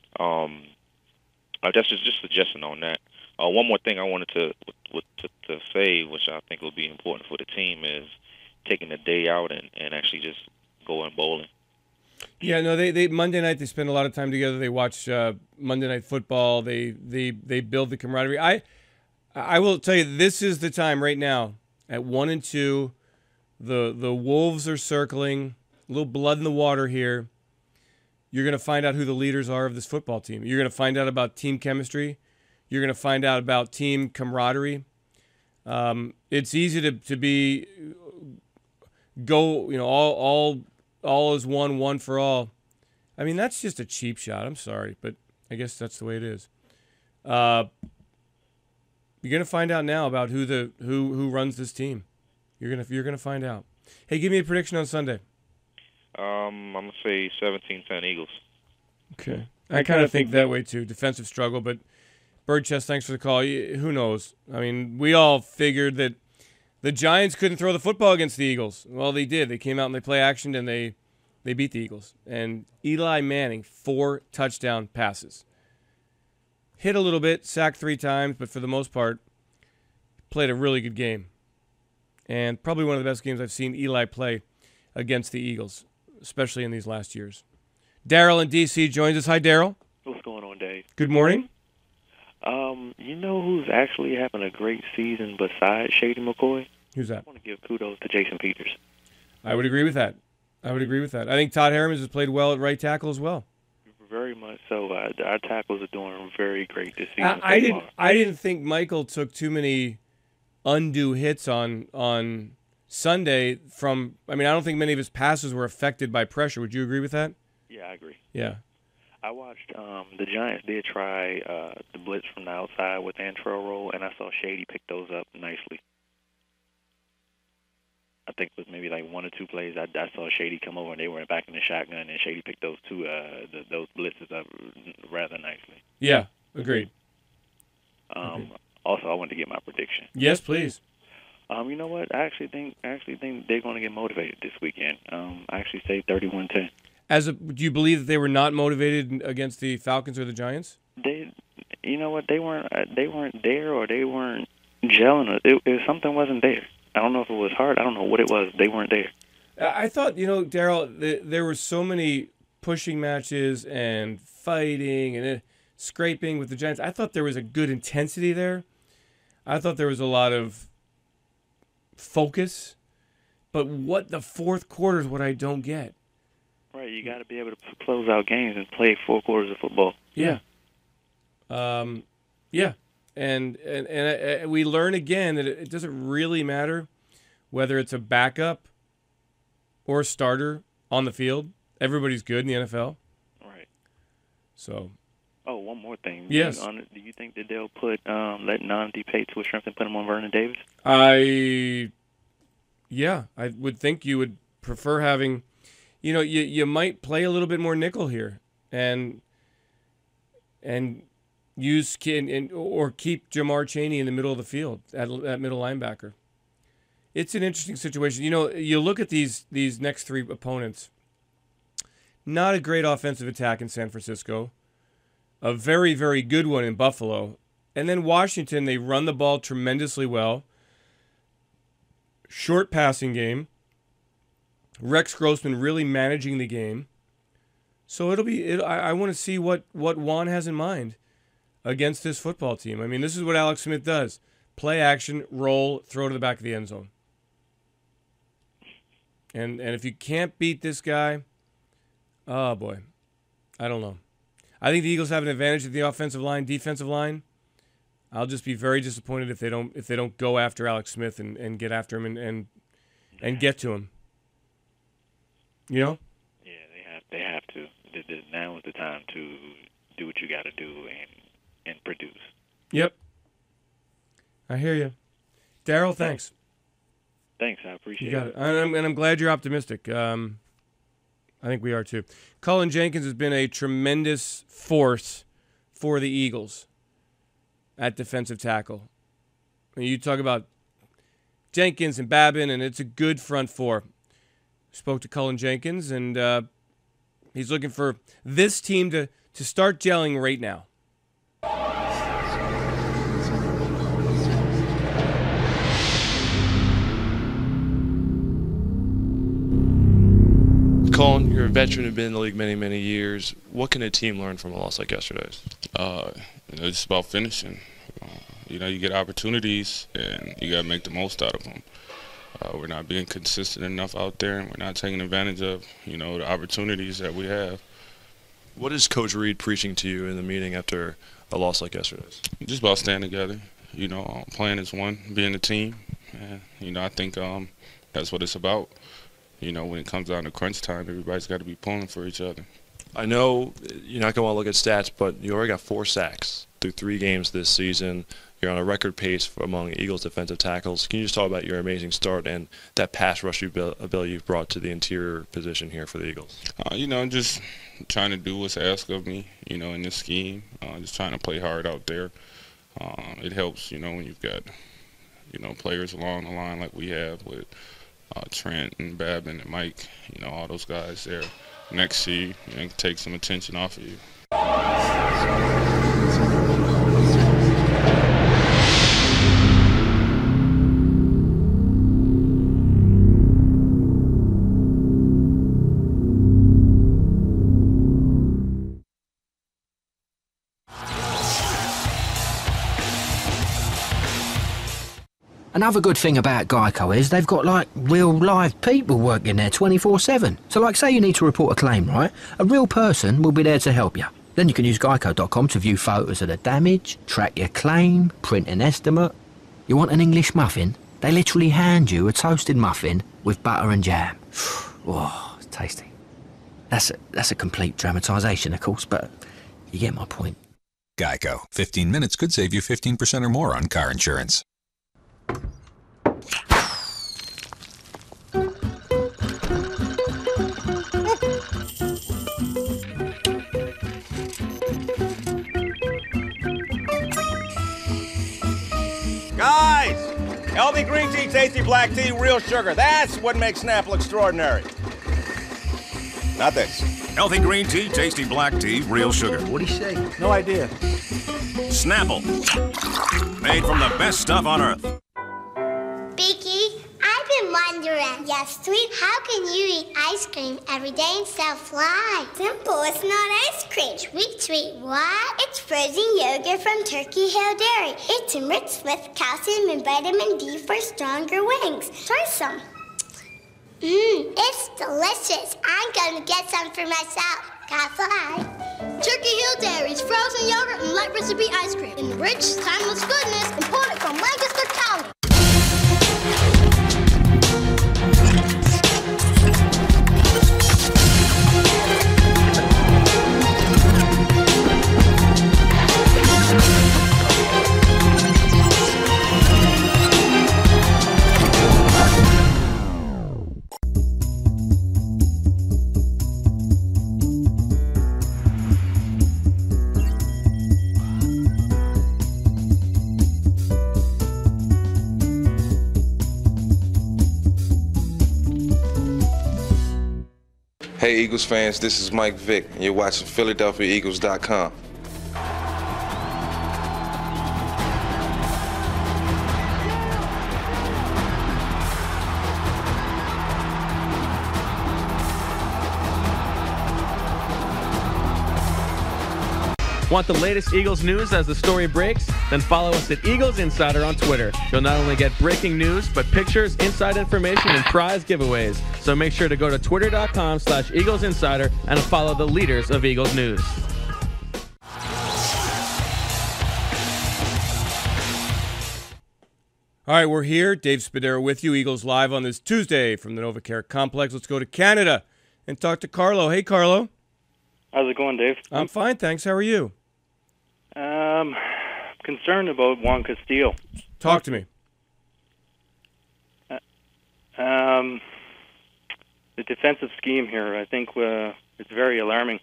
That's just suggesting on that. One more thing I wanted to say, which I think will be important for the team, is taking a day out and actually just going bowling. Yeah, no, they Monday night they spend a lot of time together. They watch Monday Night Football. They build the camaraderie. I will tell you, this is the time right now at 1-2. The Wolves are circling. A little blood in the water here. You're going to find out who the leaders are of this football team. You're going to find out about team chemistry. You're going to find out about team camaraderie. It's easy to be all is one for all. I mean, that's just a cheap shot. I'm sorry, but I guess that's the way it is. You're going to find out now about who runs this team. You're gonna find out. Hey, give me a prediction on Sunday. I'm gonna say 17-10 Eagles. Okay, I kind of think that way too. Defensive struggle, but Bird Chest, thanks for the call. Who knows? I mean, we all figured that the Giants couldn't throw the football against the Eagles. Well, they did. They came out and they play action and they beat the Eagles. And Eli Manning, 4 touchdown passes. Hit a little bit, sacked 3 times, but for the most part, played a really good game. And probably one of the best games I've seen Eli play against the Eagles. especially in these last years. Daryl in D.C. joins us. Hi, Daryl. What's going on, Dave? Good morning. You know who's actually having a great season besides Shady McCoy? Who's that? I want to give kudos to Jason Peters. I would agree with that. I think Todd Herremans has played well at right tackle as well. Very much so. Our tackles are doing very great this season. I didn't think Michael took too many undue hits on Sunday from. I mean, I don't think many of his passes were affected by pressure. Would you agree with that? Yeah, I agree. Yeah. I watched the Giants did try the blitz from the outside with Antrell Roll, and I saw Shady pick those up nicely. I think it was maybe like one or two plays. I saw Shady come over and they were back in the shotgun, and Shady picked those those blitzes up rather nicely. Yeah, agreed. Also, I wanted to get my prediction. Yes, please. You know what? I actually think they're going to get motivated this weekend. I actually say 31-10. Do you believe that they were not motivated against the Falcons or the Giants? You know what? They weren't there, or they weren't gelling. Something wasn't there. I don't know if it was hard. I don't know what it was. They weren't there. I thought, Daryl, there were so many pushing matches and fighting and scraping with the Giants. I thought there was a good intensity there. I thought there was a lot of focus. But what the fourth quarter is what I don't get. Right, you got to be able to close out games and play 4 quarters of football. Yeah. Yeah. And we learn again that it doesn't really matter whether it's a backup or a starter on the field. Everybody's good in the NFL. Right. So. Oh, one more thing. Yes. Do you think that they'll let Nnamdi pay to a strength and put him on Vernon Davis? I would think you would prefer having, you might play a little bit more nickel here and use or keep Jamar Chaney in the middle of the field at middle linebacker. It's an interesting situation. You look at these next 3 opponents. Not a great offensive attack in San Francisco. A very, very good one in Buffalo. And then Washington, they run the ball tremendously well. Short passing game. Rex Grossman really managing the game. So I want to see what Juan has in mind against this football team. I mean, this is what Alex Smith does. Play action, roll, throw to the back of the end zone. And if you can't beat this guy, oh boy, I don't know. I think the Eagles have an advantage at the offensive line, defensive line. I'll just be very disappointed if they don't go after Alex Smith and get after him and get to him. Yeah, they have to. Now is the time to do what you got to do and produce. Yep. I hear you. Daryl, thanks. Thanks, I appreciate it. And I'm glad you're optimistic. I think we are too. Cullen Jenkins has been a tremendous force for the Eagles at defensive tackle. You talk about Jenkins and Babin, and it's a good front four. Spoke to Cullen Jenkins, and he's looking for this team to start gelling right now. Cullen, you're a veteran, have been in the league many, many years. What can a team learn from a loss like yesterday's? It's about finishing. You get opportunities, and you got to make the most out of them. We're not being consistent enough out there, and we're not taking advantage of, the opportunities that we have. What is Coach Reed preaching to you in the meeting after a loss like yesterday's? Just about staying together. Playing as one, being a team. And, I think that's what it's about. When it comes down to crunch time, everybody's got to be pulling for each other. I know you're not going to want to look at stats, but you already got 4 sacks through 3 games this season. You're on a record pace among Eagles defensive tackles. Can you just talk about your amazing start and that pass rush ability you've brought to the interior position here for the Eagles? Just trying to do what's asked of me, in this scheme. Just trying to play hard out there. It helps, when you've got, players along the line like we have with Trent and Babin and Mike, all those guys there next to you, take some attention off of you. Another good thing about Geico is they've got, like, real live people working there 24/7. So, like, say you need to report a claim, right? A real person will be there to help you. Then you can use Geico.com to view photos of the damage, track your claim, print an estimate. You want an English muffin? They literally hand you a toasted muffin with butter and jam. Oh, it's tasty. That's a complete dramatisation, of course, but you get my point. Geico. 15 minutes could save you 15% or more on car insurance. Guys! LB Green Tea, Tasty Black Tea, Real Sugar. That's what makes Snapple extraordinary. Not this. Healthy green tea, tasty black tea, real sugar. What'd he say? No idea. Snapple. Made from the best stuff on earth. Beaky, I've been wondering, yes, sweet, how can you eat ice cream every day and still fly? Simple, it's not ice cream. Sweet, what? It's frozen yogurt from Turkey Hill Dairy. It's enriched with calcium and vitamin D for stronger wings. Try some. It's delicious. I'm gonna get some for myself. Gotta fly. Turkey Hill Dairy's frozen yogurt and light recipe ice cream. Enriched, timeless goodness, imported from Lancaster County. Hey Eagles fans, this is Mike Vick, and you're watching PhiladelphiaEagles.com. Want the latest Eagles news as the story breaks? Then follow us at Eagles Insider on Twitter. You'll not only get breaking news, but pictures, inside information, and prize giveaways. So make sure to go to twitter.com/Eagles Insider and follow the leaders of Eagles news. All right, we're here. Dave Spadaro with you. Eagles Live on this Tuesday from the NovaCare Complex. Let's go to Canada and talk to Carlo. Hey, Carlo. How's it going, Dave? I'm fine, thanks. How are you? Concerned about Juan Castillo. Talk to me. The defensive scheme here, I think it's very alarming.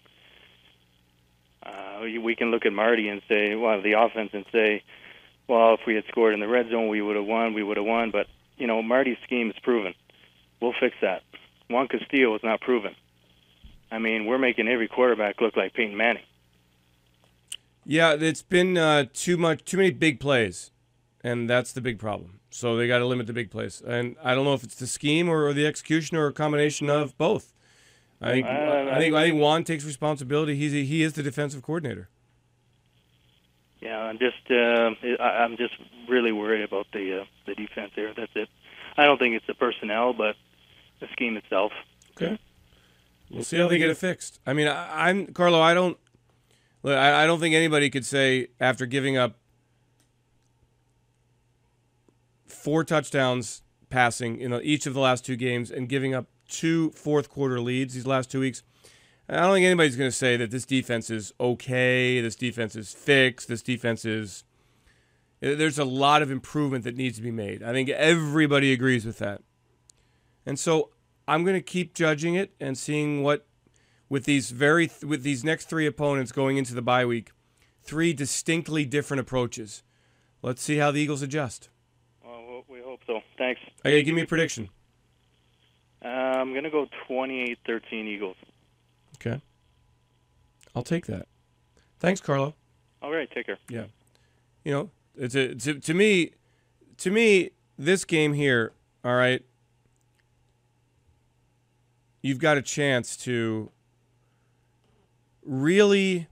We can look at Marty and say, well, the offense and say, well, if we had scored in the red zone, we would have won. But, you know, Marty's scheme is proven. We'll fix that. Juan Castillo is not proven. I mean, we're making every quarterback look like Peyton Manning. Yeah, it's been too many big plays, and that's the big problem. So they got to limit the big plays. And I don't know if it's the scheme or the execution or a combination of both. I think Juan takes responsibility. He is the defensive coordinator. Yeah, I'm just really worried about the defense there. That's it. I don't think it's the personnel, but the scheme itself. Okay. We'll see how they get it fixed. I mean, I'm Carlo. I don't think anybody could say after giving up 4 touchdowns passing in each of the last 2 games and giving up 2 fourth-quarter leads these last 2 weeks, I don't think anybody's going to say that this defense is okay, this defense is fixed, this defense is... There's a lot of improvement that needs to be made. I think everybody agrees with that. And so I'm going to keep judging it and seeing what, with these next 3 opponents going into the bye week, 3 distinctly different approaches. Let's see how the Eagles adjust. Well, we hope so. Thanks. Okay, give me a prediction. I'm going to go 28-13 Eagles. Okay. I'll take that. Thanks, Carlo. All right, take care. Yeah. You know, to me, this game here, all right, you've got a chance to really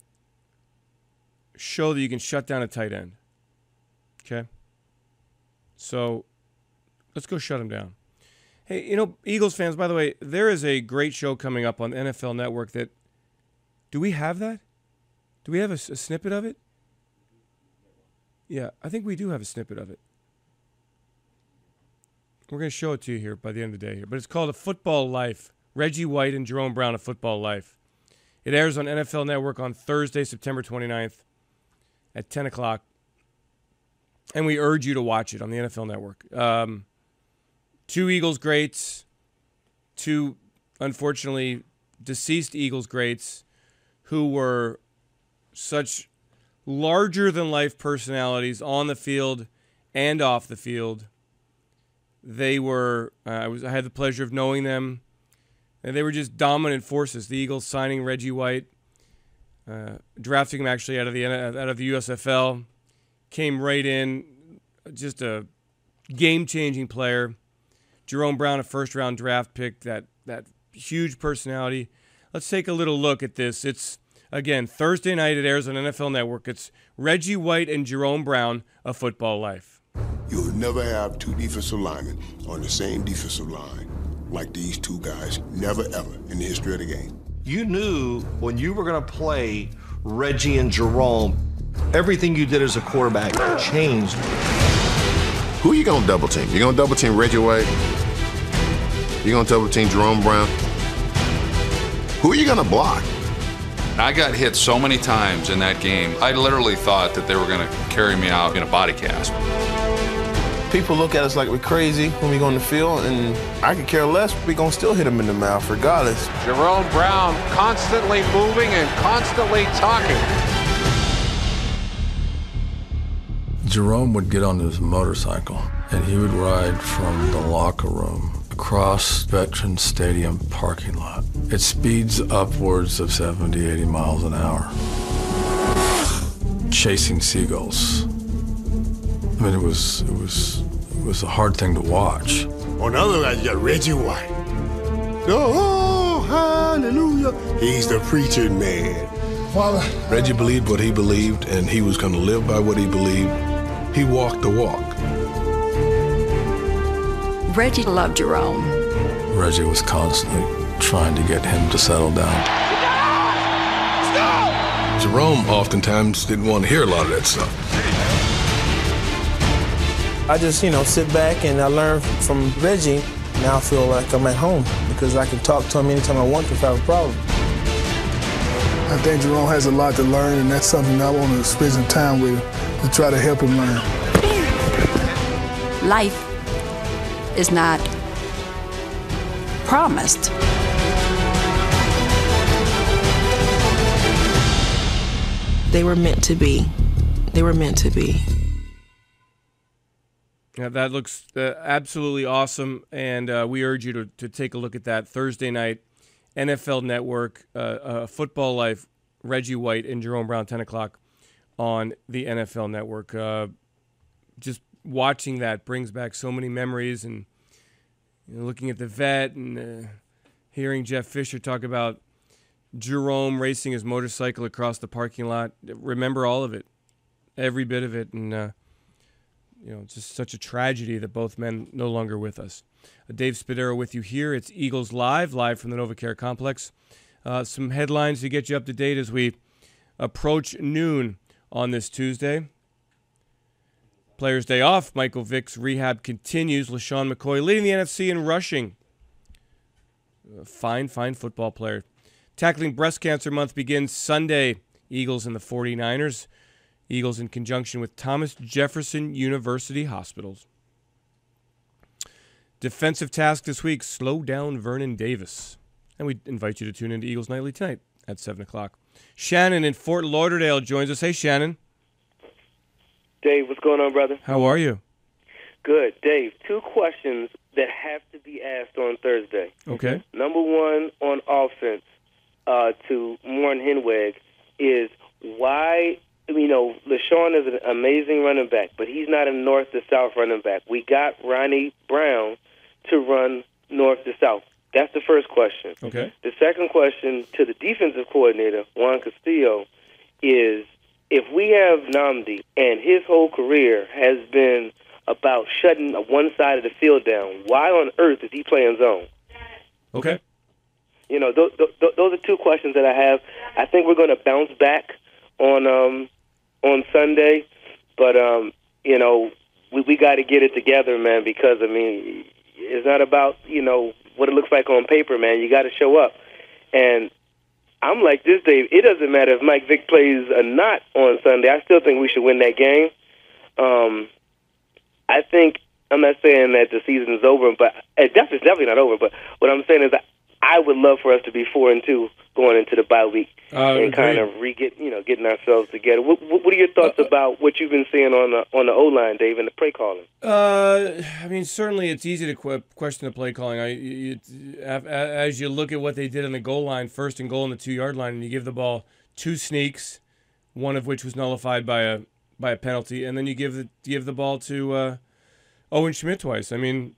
show that you can shut down a tight end. Okay? So let's go shut them down. Hey, Eagles fans, by the way, there is a great show coming up on the NFL Network that, do we have that? Do we have a snippet of it? Yeah, I think we do have a snippet of it. We're going to show it to you here by the end of the day here. But it's called A Football Life. Reggie White and Jerome Brown, A Football Life. It airs on NFL Network on Thursday, September 29th at 10 o'clock. And we urge you to watch it on the NFL Network. Two Eagles greats, two, unfortunately, deceased Eagles greats who were such larger-than-life personalities on the field and off the field. They were, I had the pleasure of knowing them, and they were just dominant forces. The Eagles signing Reggie White, drafting him actually out of the USFL, came right in, just a game-changing player. Jerome Brown, a first-round draft pick, that huge personality. Let's take a little look at this. It's, again, Thursday night. It airs on NFL Network. It's Reggie White and Jerome Brown, A Football Life. You'll never have two defensive linemen on the same defensive line like these two guys. Never, ever in the history of the game. You knew when you were going to play Reggie and Jerome, everything you did as a quarterback changed. Who you going to double team? You going to double team Reggie White? You going to double team Jerome Brown? Who are you going to block? I got hit so many times in that game, I literally thought that they were going to carry me out in a body cast. People look at us like we're crazy when we go on the field, and I could care less. We're going to still hit them in the mouth regardless. Jerome Brown constantly moving and constantly talking. Jerome would get on his motorcycle, and he would ride from the locker room across Veterans Stadium parking lot. It speeds upwards of 70, 80 miles an hour, chasing seagulls. I mean, it was a hard thing to watch. On the other side, you got Reggie White. Oh, hallelujah. He's the preacher man. Father. Reggie believed what he believed, and he was going to live by what he believed. He walked the walk. Reggie loved Jerome. Reggie was constantly trying to get him to settle down. Stop! Jerome oftentimes didn't want to hear a lot of that stuff. I just, sit back and I learn from Reggie. Now I feel like I'm at home because I can talk to him anytime I want to if I have a problem. I think Jerome has a lot to learn, and that's something I want to spend some time with to try to help him learn. Life is not promised. They were meant to be. They were meant to be. Yeah, that looks absolutely awesome, and we urge you to take a look at that Thursday night, NFL Network, Football Life, Reggie White and Jerome Brown, 10 o'clock on the NFL Network. Just watching that brings back so many memories, and looking at the vet and hearing Jeff Fisher talk about Jerome racing his motorcycle across the parking lot. Remember all of it, every bit of it, and just such a tragedy that both men no longer with us. Dave Spadaro with you here. It's Eagles live from the NovaCare Complex. Some headlines to get you up to date as we approach noon on this Tuesday. Players' day off. Michael Vick's rehab continues. LaShawn McCoy leading the NFC in rushing. Fine football player. Tackling Breast Cancer Month begins Sunday. Eagles and the 49ers. Eagles in conjunction with Thomas Jefferson University Hospitals. Defensive task this week, slow down Vernon Davis. And we invite you to tune into Eagles Nightly tonight at 7 o'clock. Shannon in Fort Lauderdale joins us. Hey, Shannon. Dave, what's going on, brother? How are you? Good. Dave, two questions that have to be asked on Thursday. Okay. Number one, on offense, to Morton Henweg, is why, LaShawn is an amazing running back, but he's not a north to south running back. We got Ronnie Brown to run north to south. That's the first question. Okay. The second question to the defensive coordinator, Juan Castillo, is if we have Nnamdi and his whole career has been about shutting one side of the field down. Why on earth is he playing zone? Okay. You know, those are two questions that I have. I think we're going to bounce back on Sunday, but you know, we got to get it together, man. Because I mean, it's not about what it looks like on paper, man. You got to show up, and I'm like this, Dave. It doesn't matter if Mike Vick plays or not on Sunday. I still think we should win that game. I think, I'm not saying that the season is over, but it's definitely not over. But what I'm saying is that I would love for us to be 4-2 going into the bye week and kind of getting ourselves together. What are your thoughts about what you've been seeing on the O-line, Dave, and the play calling? I mean, certainly it's easy to question the play calling. As you look at what they did on the goal line, 1st and goal on the 2-yard line, and you give the ball 2 sneaks, one of which was nullified by a penalty, and then you give the ball to Owen Schmidt twice. I mean,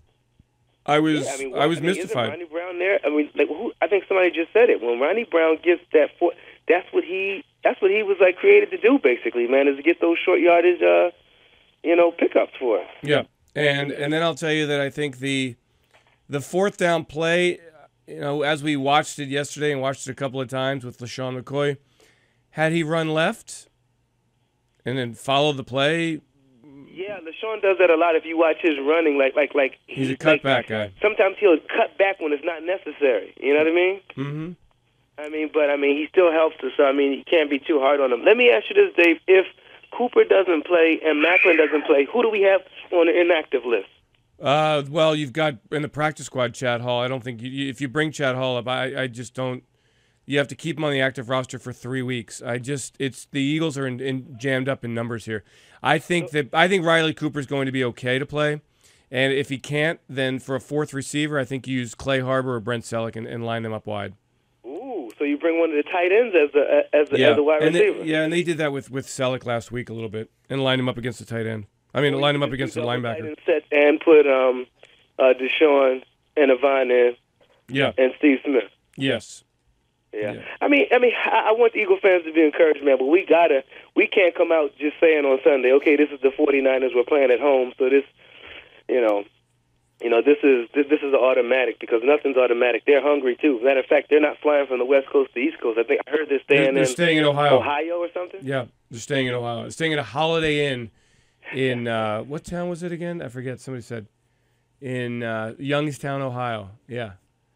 I was mystified. Isn't Ronnie Brown there? I mean, I think somebody just said it. When Ronnie Brown gets that that's what he was like created to do, basically, man, is to get those short yardage, pickups for us. Yeah, and then I'll tell you that I think the 4th down play, as we watched it yesterday and watched it a couple of times with LaShawn McCoy, had he run left and then followed the play. Yeah, LaShawn does that a lot. If you watch his running, like he's a cutback guy. Sometimes he'll cut back when it's not necessary. You know what I mean? Mm-hmm. But he still helps us. So you can't be too hard on him. Let me ask you this, Dave: if Cooper doesn't play and Macklin doesn't play, who do we have on the inactive list? Well, you've got in the practice squad Chad Hall. I don't think if you bring Chad Hall up, I just don't. You have to keep him on the active roster for 3 weeks. It's the Eagles are jammed up in numbers here. I think Riley Cooper's going to be okay to play, and if he can't, then for a 4th receiver, I think you use Clay Harbor or Brent Selleck and line them up wide. Ooh, so you bring one of the tight ends as a wide receiver. And they did that with Selleck last week a little bit and lined him up against the tight end. Line him up against the linebacker. And put Deshaun and Avon in. Yeah. And Steve Smith. Yes. Yeah. I want the Eagle fans to be encouraged, man, but we can't come out just saying on Sunday, okay, this is the 49ers, we're playing at home, so this, this is automatic, because nothing's automatic. They're hungry too. Matter of fact, they're not flying from the West Coast to the East Coast. I think I heard they're staying in Ohio or something. Yeah, they're staying in Ohio. They're staying at a Holiday Inn in what town was it again? I forget. Somebody said in Youngstown, Ohio. Yeah.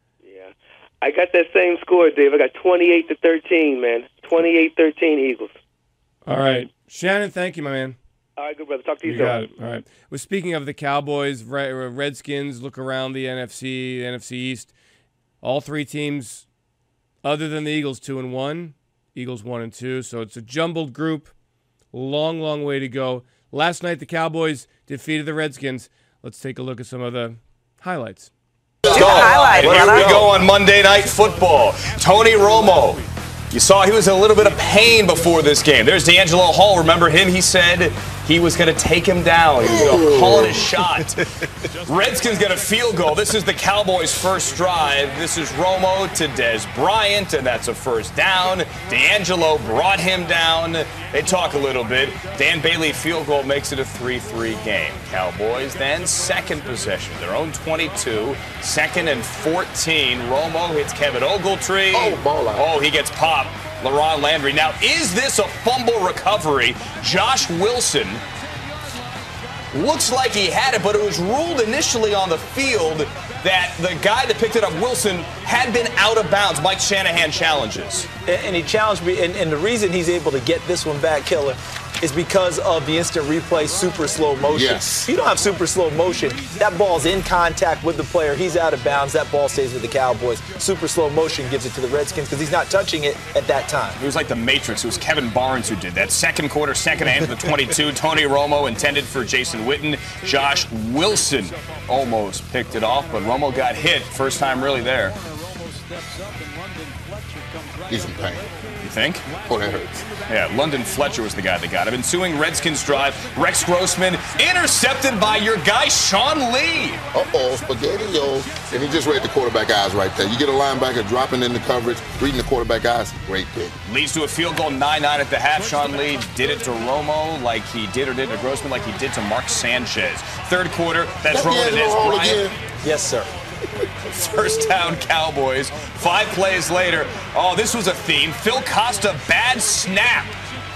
I got that same score, Dave. I got 28-13, man. 28-13 Eagles. All right. Shannon, thank you, my man. All right, good brother. Talk to you soon. Got it. All right. Well, speaking of the Cowboys, Redskins, look around the NFC East. All 3 teams, other than the Eagles, 2-1. Eagles 1-2. So it's a jumbled group. Long, long way to go. Last night, the Cowboys defeated the Redskins. Let's take a look at some of the highlights. Here we go on Monday Night Football. Tony Romo. You saw he was in a little bit of pain before this game. There's D'Angelo Hall. Remember him? He said he was going to take him down. He was going to call it a shot. Redskins get a field goal. This is the Cowboys' first drive. This is Romo to Dez Bryant, and that's a first down. D'Angelo brought him down. They talk a little bit. Dan Bailey field goal makes it a 3-3 game. Cowboys then second possession, their own 22. 2nd and 14. Romo hits Kevin Ogletree. Oh, he gets popped. LaRon Landry. Now, is this a fumble recovery? Josh Wilson looks like he had it, but it was ruled initially on the field that the guy that picked it up, Wilson, had been out of bounds. Mike Shanahan challenges. And he challenged me, and the reason he's able to get this one back, Killer, is because of the instant replay super slow motion. Yes. If you don't have super slow motion, that ball's in contact with the player. He's out of bounds. That ball stays with the Cowboys. Super slow motion gives it to the Redskins because he's not touching it at that time. It was like the Matrix. It was Kevin Barnes who did that. Second quarter, second and the 22. Tony Romo intended for Jason Witten. Josh Wilson almost picked it off, but Romo got hit. First time really there. He's in pain. You think? Oh, that hurts. Yeah, London Fletcher was the guy that got him. Ensuing Redskins drive, Rex Grossman intercepted by your guy, Sean Lee. Uh-oh, spaghetti-o. And he just read the quarterback eyes right there. You get a linebacker dropping in the coverage, reading the quarterback eyes, great pick. Leads to a field goal, 9-9 at the half. Sean Lee did it to Romo like he did, or did to Grossman like he did to Mark Sanchez. Third quarter, that's Roman Inez Bryant. Yes, sir. First down, Cowboys. 5 plays later. Oh, this was a theme. Phil Costa, bad snap.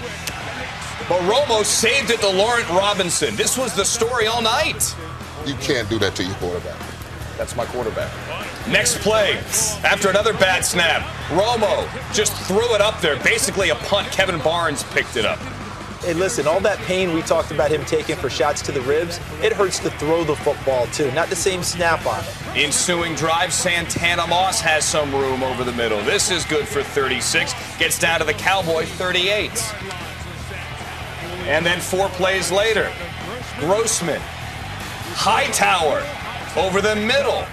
But Romo saved it to Laurent Robinson. This was the story all night. You can't do that to your quarterback. That's my quarterback. Next play, after another bad snap, Romo just threw it up there. Basically a punt. Kevin Barnes picked it up. Hey, listen, all that pain we talked about him taking for shots to the ribs, it hurts to throw the football, too. Not the same snap on it. Ensuing drive, Santana Moss has some room over the middle. This is good for 36. Gets down to the Cowboy 38. And then 4 plays later, Grossman, Hightower over the middle.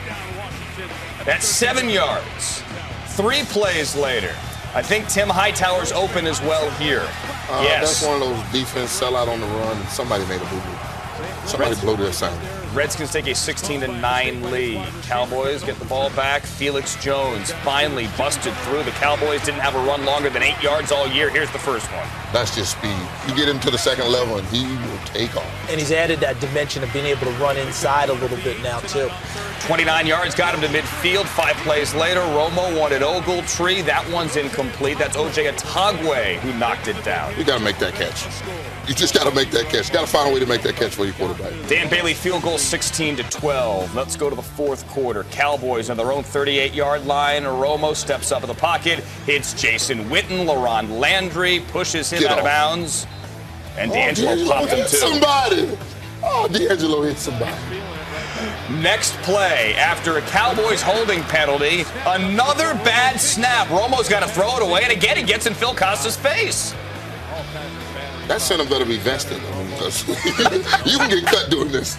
That's 7 yards. 3 plays later. I think Tim Hightower's open as well here. Yes. That's one of those defense sellout on the run. Somebody made a boo-boo. Somebody blew their assignment. Redskins take a 16-9 lead. Cowboys get the ball back. Felix Jones finally busted through. The Cowboys didn't have a run longer than 8 yards all year. Here's the first one. That's just speed. You get him to the second level, and he will take off. And he's added that dimension of being able to run inside a little bit now, too. 29 yards, got him to midfield. 5 plays later, Romo wanted Ogletree. That one's incomplete. That's O.J. Atogwe who knocked it down. You got to make that catch. You just got to make that catch. You got to find a way to make that catch for your quarterback. Dan Bailey field goal 16-12. Let's go to the fourth quarter. Cowboys on their own 38-yard line. Romo steps up in the pocket, hits Jason Witten. LaRon Landry pushes him out of bounds. And D'Angelo popped him too. Somebody. Oh, D'Angelo hit somebody. Next play, after a Cowboys holding penalty, another bad snap. Romo's got to throw it away, and again he gets in Phil Costa's face. That center better be vested. You can get cut doing this.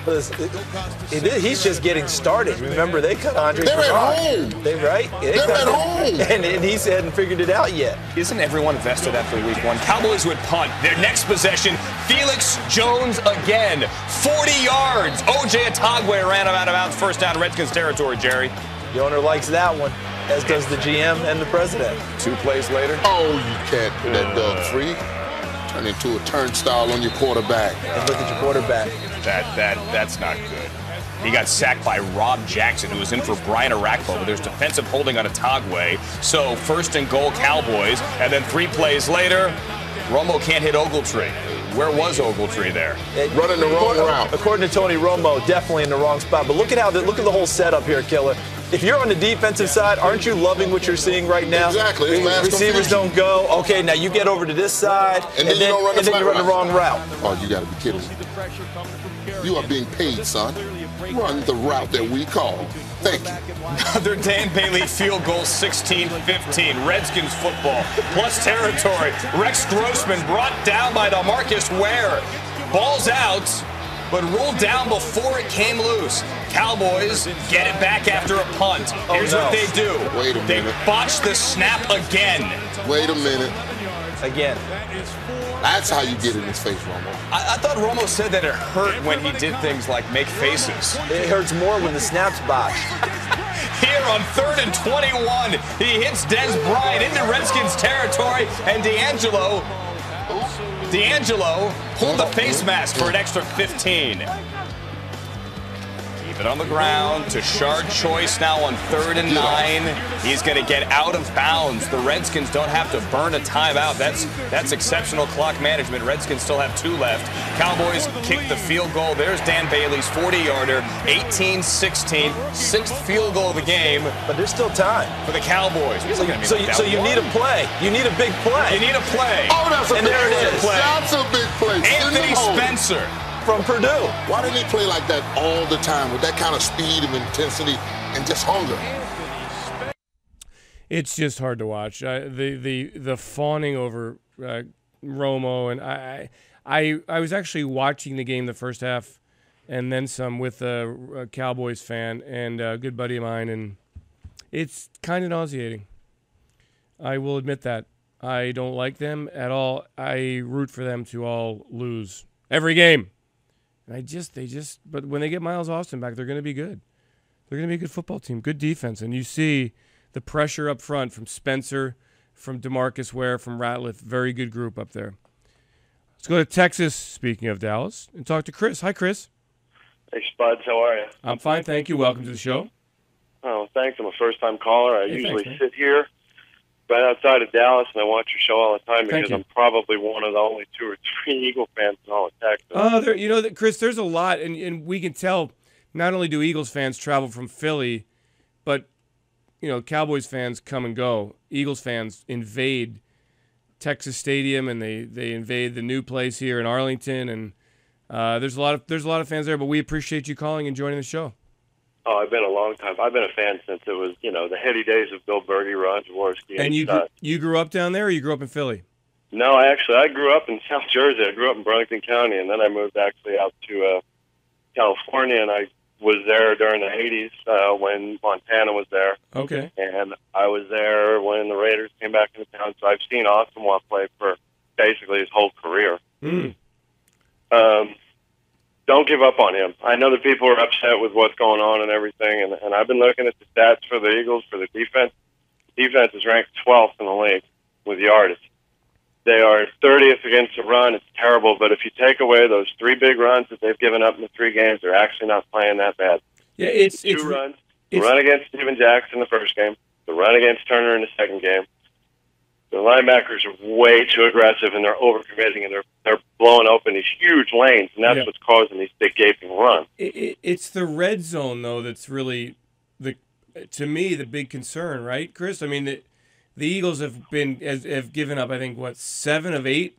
He's just getting started. Remember, they cut Andre. They're at home. They're right. They're at home. And he hadn't figured it out yet. Isn't everyone vested after week 1? Cowboys would punt. Their next possession, Felix Jones again. 40 yards. O.J. Atogwe ran him out of bounds. First down, Redskins territory, Jerry. The owner likes that one, as does the GM and the president. 2 plays later. Oh, you can't put that dog free. Turn into a turnstile on your quarterback. And look at your quarterback. That's not good. He got sacked by Rob Jackson, who was in for Brian Arakpo, but there's defensive holding on Atogwe. So 1st and goal, Cowboys. And then 3 plays later, Romo can't hit Ogletree. Where was Ogletree there? Running the wrong route. According to Tony Romo, definitely in the wrong spot. But look at the whole setup here, Killer. If you're on the defensive side, aren't you loving what you're seeing right now? Exactly. Receivers don't go. Okay, now you get over to this side, and then you run the wrong route. Oh, you got to be kidding me. You are being paid, son. Run the route that we call. Thank you. Another Dan Bailey field goal, 16-15. Redskins football plus territory. Rex Grossman brought down by DeMarcus Ware. Ball's out, but ruled down before it came loose. Cowboys get it back after a punt. Here's what they do. Wait a minute. They botch the snap again. Wait a minute. Again. That's how you get in his face, Romo. I thought Romo said that it hurt when he did things like make faces. It hurts more when the snap's botched. Here on 3rd and 21, he hits Dez Bryant into Redskins territory, and D'Angelo pulled the face mask for an extra 15. Keep it on the ground. Tashard Choice now on 3rd and 9. He's going to get out of bounds. The Redskins don't have to burn a timeout. That's exceptional clock management. Redskins still have 2 left. Cowboys kick the field goal. There's Dan Bailey's 40-yarder, 18-16, 6th field goal of the game. But there's still time for the Cowboys. So you need a play. You need a big play. You need a play. Oh, that's a big play. That's a big play. Anthony Spencer from Purdue. Why didn't he play like that all the time with that kind of speed and intensity and just hunger? It's just hard to watch. The fawning over Romo, and I was actually watching the game the first half and then some with a Cowboys fan and a good buddy of mine, and It's kind of nauseating. I will admit that. I don't like them at all. I root for them to all lose every game. And but when they get Miles Austin back, they're going to be good. They're going to be a good football team, good defense. And you see the pressure up front from Spencer, from DeMarcus Ware, from Ratliff. Very good group up there. Let's go to Texas, speaking of Dallas, and talk to Chris. Hi, Chris. Hey, Spuds. How are you? I'm fine, thank you. Welcome to the show. Oh, thanks. I'm a first-time caller. I usually thanks, sit here right outside of Dallas, and I watch your show all the time Thank because you. I'm probably one of the only 2 or 3 Eagle fans in all of Texas. Oh, Chris, there's a lot, and we can tell not only do Eagles fans travel from Philly, but, Cowboys fans come and go. Eagles fans invade Texas Stadium, and they invade the new place here in Arlington, and there's a lot of fans there, but we appreciate you calling and joining the show. Oh, I've been a long time. I've been a fan since it was, the heady days of Bill Birdie, Ron Jaworski. And you grew up down there, or you grew up in Philly? No, I grew up in South Jersey. I grew up in Burlington County, and then I moved actually out to California, and I was there during the 80s when Montana was there. Okay. And I was there when the Raiders came back into town, so I've seen Asamoah play for basically his whole career. Don't give up on him. I know that people are upset with what's going on and everything, and I've been looking at the stats for the Eagles, for the defense. The defense is ranked 12th in the league with yards. They are 30th against the run. It's terrible, but if you take away those 3 big runs that they've given up in the 3 games, they're actually not playing that bad. Yeah, it's 2 runs. The run against Steven Jackson in the first game, the run against Turner in the second game. The linebackers are way too aggressive, and they're overcommitting, and they're blowing open these huge lanes, and that's what's causing these big gaping runs. It's the red zone, though, that's really, to me, the big concern, right, Chris? I mean, the Eagles have given up, I think, 7 of 8.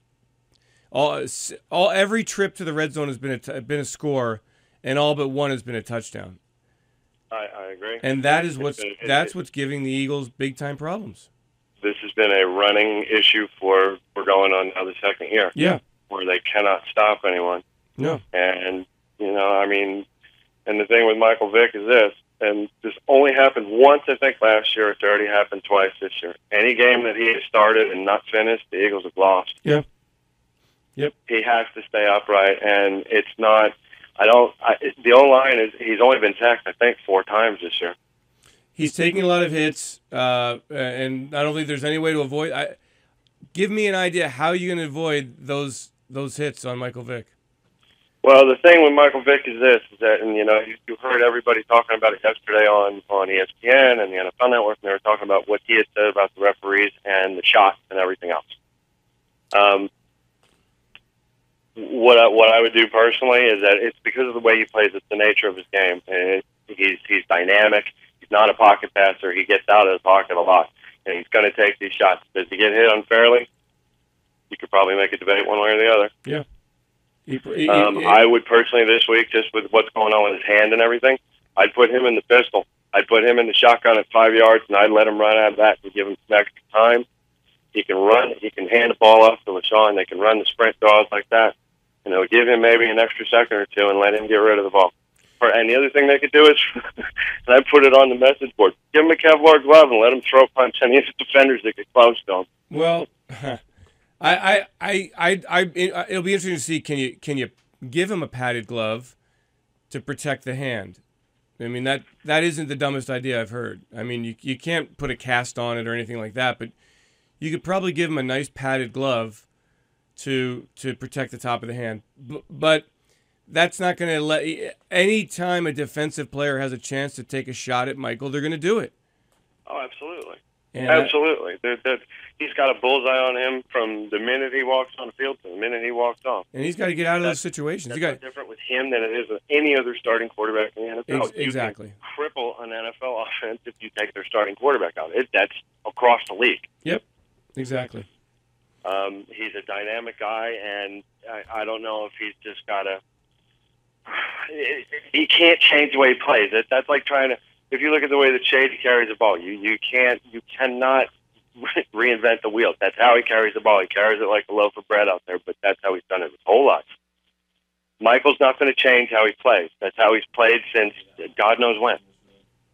Every trip to the red zone has been a score, and all but 1 has been a touchdown. I agree. And that is that's what's giving the Eagles big time problems. This has been a running issue for going on now the second year. Yeah. Where they cannot stop anyone. No. And, and the thing with Michael Vick is this, and this only happened once, I think, last year. It's already happened twice this year. Any game that he has started and not finished, the Eagles have lost. Yeah. Yep. He has to stay upright, and it's not, the O-line is, he's only been sacked, I think, 4 times this year. He's taking a lot of hits, and I don't think there's any way to avoid. Give me an idea how you're going to avoid those hits on Michael Vick. Well, the thing with Michael Vick is this: is that, and you heard everybody talking about it yesterday on ESPN and the NFL Network, and they were talking about what he had said about the referees and the shots and everything else. What I would do personally is that it's because of the way he plays. It's the nature of his game. And he's dynamic. He's not a pocket passer. He gets out of the pocket a lot, and he's going to take these shots. Does he get hit unfairly? You could probably make a debate one way or the other. Yeah. I would personally this week, just with what's going on with his hand and everything, I'd put him in the pistol. I'd put him in the shotgun at 5 yards, and I'd let him run out of that and give him some extra time. He can run. He can hand the ball off to LaShawn. They can run the sprint draws like that. Give him maybe an extra second or 2 and let him get rid of the ball. And the other thing they could do is, and I put it on the message board, give him a Kevlar glove and let him throw punch any of the defenders that get close to him. Well, it'll be interesting to see, can you give him a padded glove to protect the hand? I mean, that isn't the dumbest idea I've heard. I mean, you can't put a cast on it or anything like that, but you could probably give him a nice padded glove to protect the top of the hand. But that's not going to let – any time a defensive player has a chance to take a shot at Michael, they're going to do it. Oh, absolutely. And absolutely. He's got a bullseye on him from the minute he walks on the field to the minute he walks off. And he's got to get out of those situations. That's no different with him than it is with any other starting quarterback in the NFL. Exactly. You can cripple an NFL offense if you take their starting quarterback out. That's across the league. Yep, exactly. He's a dynamic guy, and I don't know if he's just got to – he can't change the way he plays. That's like trying to – if you look at the way that Shady carries the ball, you cannot reinvent the wheel. That's how he carries the ball. He carries it like a loaf of bread out there, but that's how he's done it his whole life. Michael's not going to change how he plays. That's how he's played since God knows when.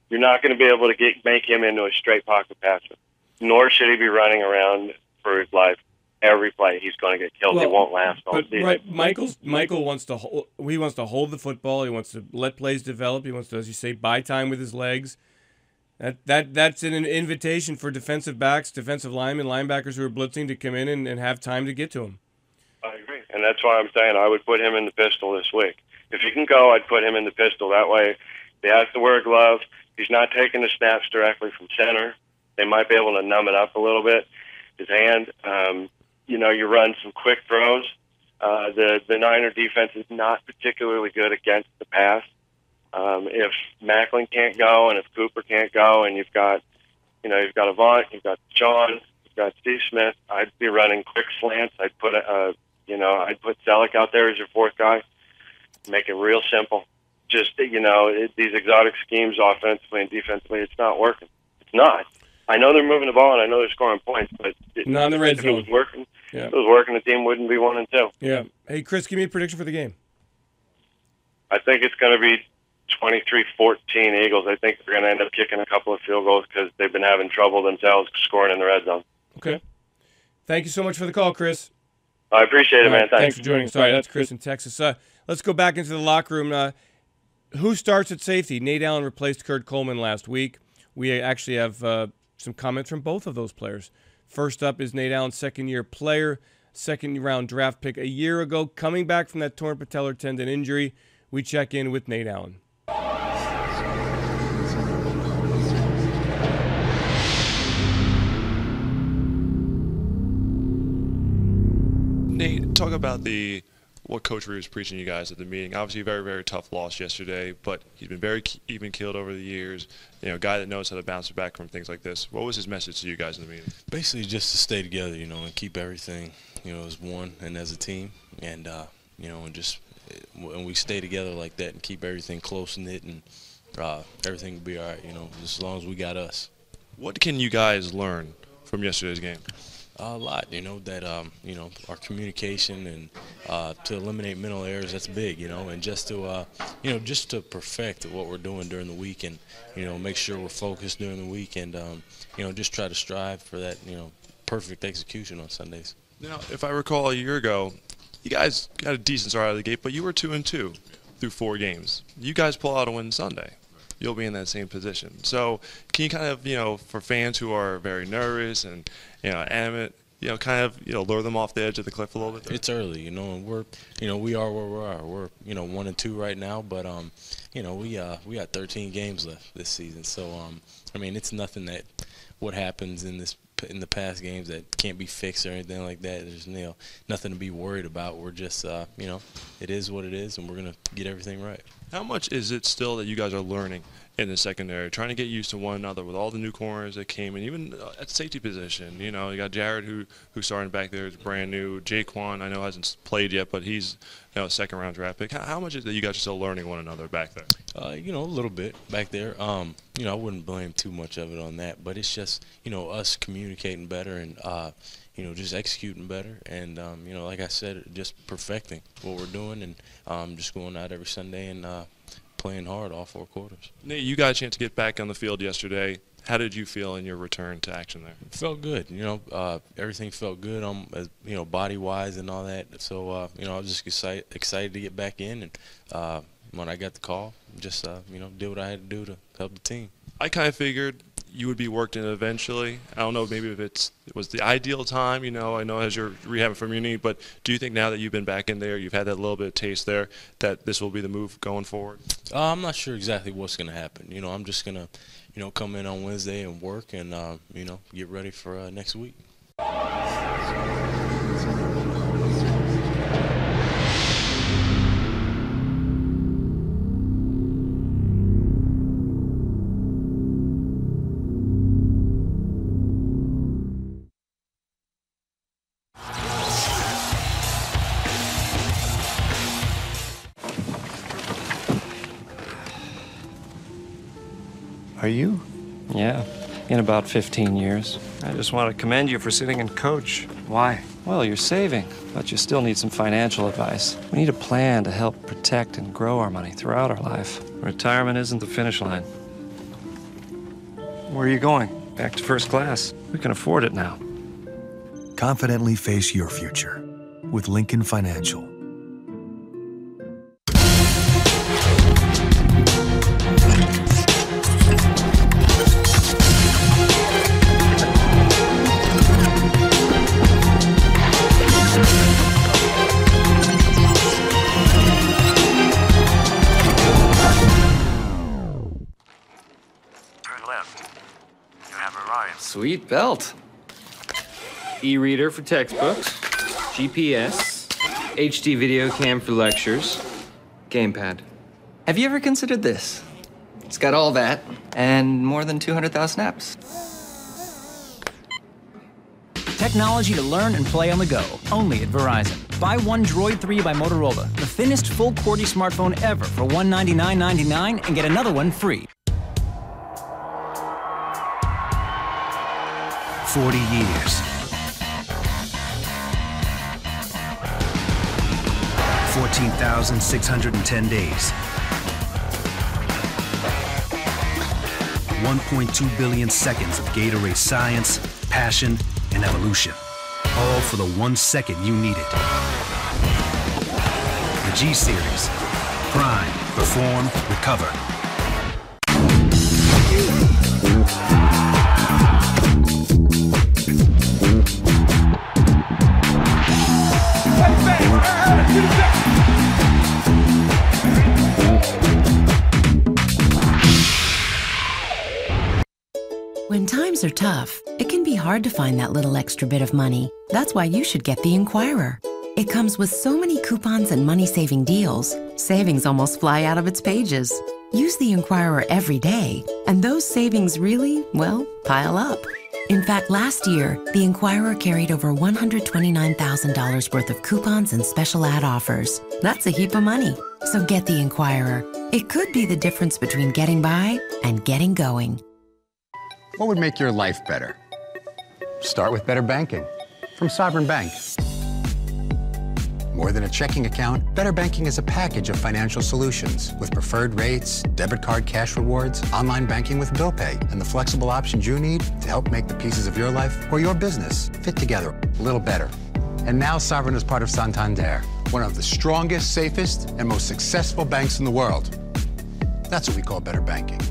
you're not going to be able to make him into a straight pocket passer. Nor should he be running around for his life. Every play, he's going to get killed. He won't last all season. Right, Michael wants to hold the football. He wants to let plays develop. He wants to, as you say, buy time with his legs. That's an invitation for defensive backs, defensive linemen, linebackers who are blitzing to come in and have time to get to him. I agree, and that's why I'm saying I would put him in the pistol this week. If he can go, I'd put him in the pistol. That way, he has to wear a glove. He's not taking the snaps directly from center. They might be able to numb it up a little bit, his hand. You run some quick throws. The Niner defense is not particularly good against the pass. If Macklin can't go and if Cooper can't go, and you've got Avant, you've got Sean, you've got Steve Smith, I'd be running quick slants. I'd put Selleck out there as your fourth guy. Make it real simple. Just these exotic schemes, offensively and defensively, it's not working. It's not. I know they're moving the ball and I know they're scoring points, but not in the red zone. If it was working, the team wouldn't be 1-2. Yeah. Hey, Chris, give me a prediction for the game. I think it's going to be 23-14 Eagles. I think they're going to end up kicking a couple of field goals because they've been having trouble themselves scoring in the red zone. Okay. Thank you so much for the call, Chris. I appreciate it, man. Thanks for joining us. Sorry, that's Chris in Texas. Let's go back into the locker room. Who starts at safety? Nate Allen replaced Kurt Coleman last week. We actually have some comments from both of those players. First up is Nate Allen, second-year player, second-round draft pick a year ago, coming back from that torn patellar tendon injury. We check in with Nate Allen. Nate, talk about what Coach Reed was preaching to you guys at the meeting. Obviously, a very, very tough loss yesterday, but he's been very even-keeled over the years. A guy that knows how to bounce back from things like this. What was his message to you guys in the meeting? Basically, just to stay together, and keep everything, as one and as a team, and and just when we stay together like that and keep everything close-knit, and everything will be all right, just as long as we got us. What can you guys learn from yesterday's game? A lot, that, our communication and to eliminate mental errors, that's big, and just to perfect what we're doing during the week and, make sure we're focused during the week and, just try to strive for that, perfect execution on Sundays. Now, if I recall a year ago, you guys got a decent start out of the gate, but you were 2-2 through 4 games. You guys pull out a win Sunday. You'll be in that same position. So can you kind of, for fans who are very nervous and, animate, lure them off the edge of the cliff a little bit there? It's early, and we're, we are where we are. We're, 1-2 right now, but, we got 13 games left this season. So, it's nothing that what happens in the past games that can't be fixed or anything like that. There's, nothing to be worried about. We're just, it is what it is, and we're going to get everything right. How much is it still that you guys are learning in the secondary, trying to get used to one another with all the new corners that came in, even at safety position? You got Jared who's starting back there, is brand new. Jaquan, I know, hasn't played yet, but he's a second-round draft pick. How much is that you guys are still learning one another back there? A little bit back there. I wouldn't blame too much of it on that, but it's just, us communicating better and, just executing better and, like I said, just perfecting what we're doing and just going out every Sunday and playing hard all 4 quarters. Nate, you got a chance to get back on the field yesterday. How did you feel in your return to action there? It felt good. Everything felt good, body-wise and all that. So, I was just excited to get back in. And when I got the call, just, did what I had to do to help the team. I kind of figured you would be worked in eventually. I don't know maybe if it was the ideal time, I know as you're rehabbing from your knee, but do you think now that you've been back in there, you've had that little bit of taste there, that this will be the move going forward? I'm not sure exactly what's going to happen. I'm just going to, come in on Wednesday and work and, get ready for next week. Are you? Yeah, in about 15 years. I just want to commend you for sitting and coach. Why? Well, you're saving, but you still need some financial advice. We need a plan to help protect and grow our money throughout our life. Retirement isn't the finish line. Where are you going? Back to first class. We can afford it now. Confidently face your future with Lincoln Financial. Sweet belt. E-reader for textbooks, GPS, HD video cam for lectures, gamepad. Have you ever considered this? It's got all that and more than 200,000 apps. Technology to learn and play on the go, only at Verizon. Buy one Droid 3 by Motorola, the thinnest full QWERTY smartphone ever for $199.99 and get another one free. 40 years. 14,610 days. 1.2 billion seconds of Gatorade science, passion, and evolution. All for the 1 second you needed. The G-Series. Prime, perform, recover. When times are tough, it can be hard to find that little extra bit of money. That's why you should get the Enquirer. It comes with so many coupons and money-saving deals, savings almost fly out of its pages. Use the Enquirer every day, and those savings really, well, pile up. In fact, last year, the Enquirer carried over $129,000 worth of coupons and special ad offers. That's a heap of money. So get the Enquirer. It could be the difference between getting by and getting going. What would make your life better? Start with better banking from Sovereign Bank. More than a checking account, Better Banking is a package of financial solutions with preferred rates, debit card cash rewards, online banking with bill pay, and the flexible options you need to help make the pieces of your life or your business fit together a little better. And now Sovereign is part of Santander, one of the strongest, safest, and most successful banks in the world. That's what we call better banking.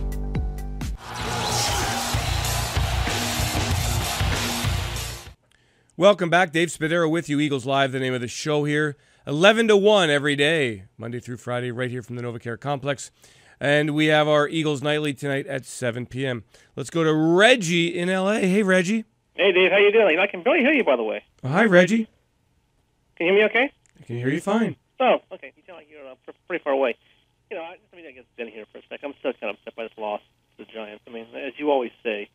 Welcome back. Dave Spadaro with you. Eagles Live, the name of the show here. 11 to 1 every day, Monday through Friday, right here from the NovaCare Complex. And we have our Eagles Nightly tonight at 7 p.m. Let's go to Reggie in L.A. Hey, Reggie. Hey, Dave. How you doing? I can barely hear you, by the way. Oh, hi, Reggie. Can you hear me okay? I can hear you fine. Oh, okay. You sound like you're pretty far away. You know, let me get Ben here for a sec. I'm still kind of upset by this loss to the Giants. I mean, as you always say,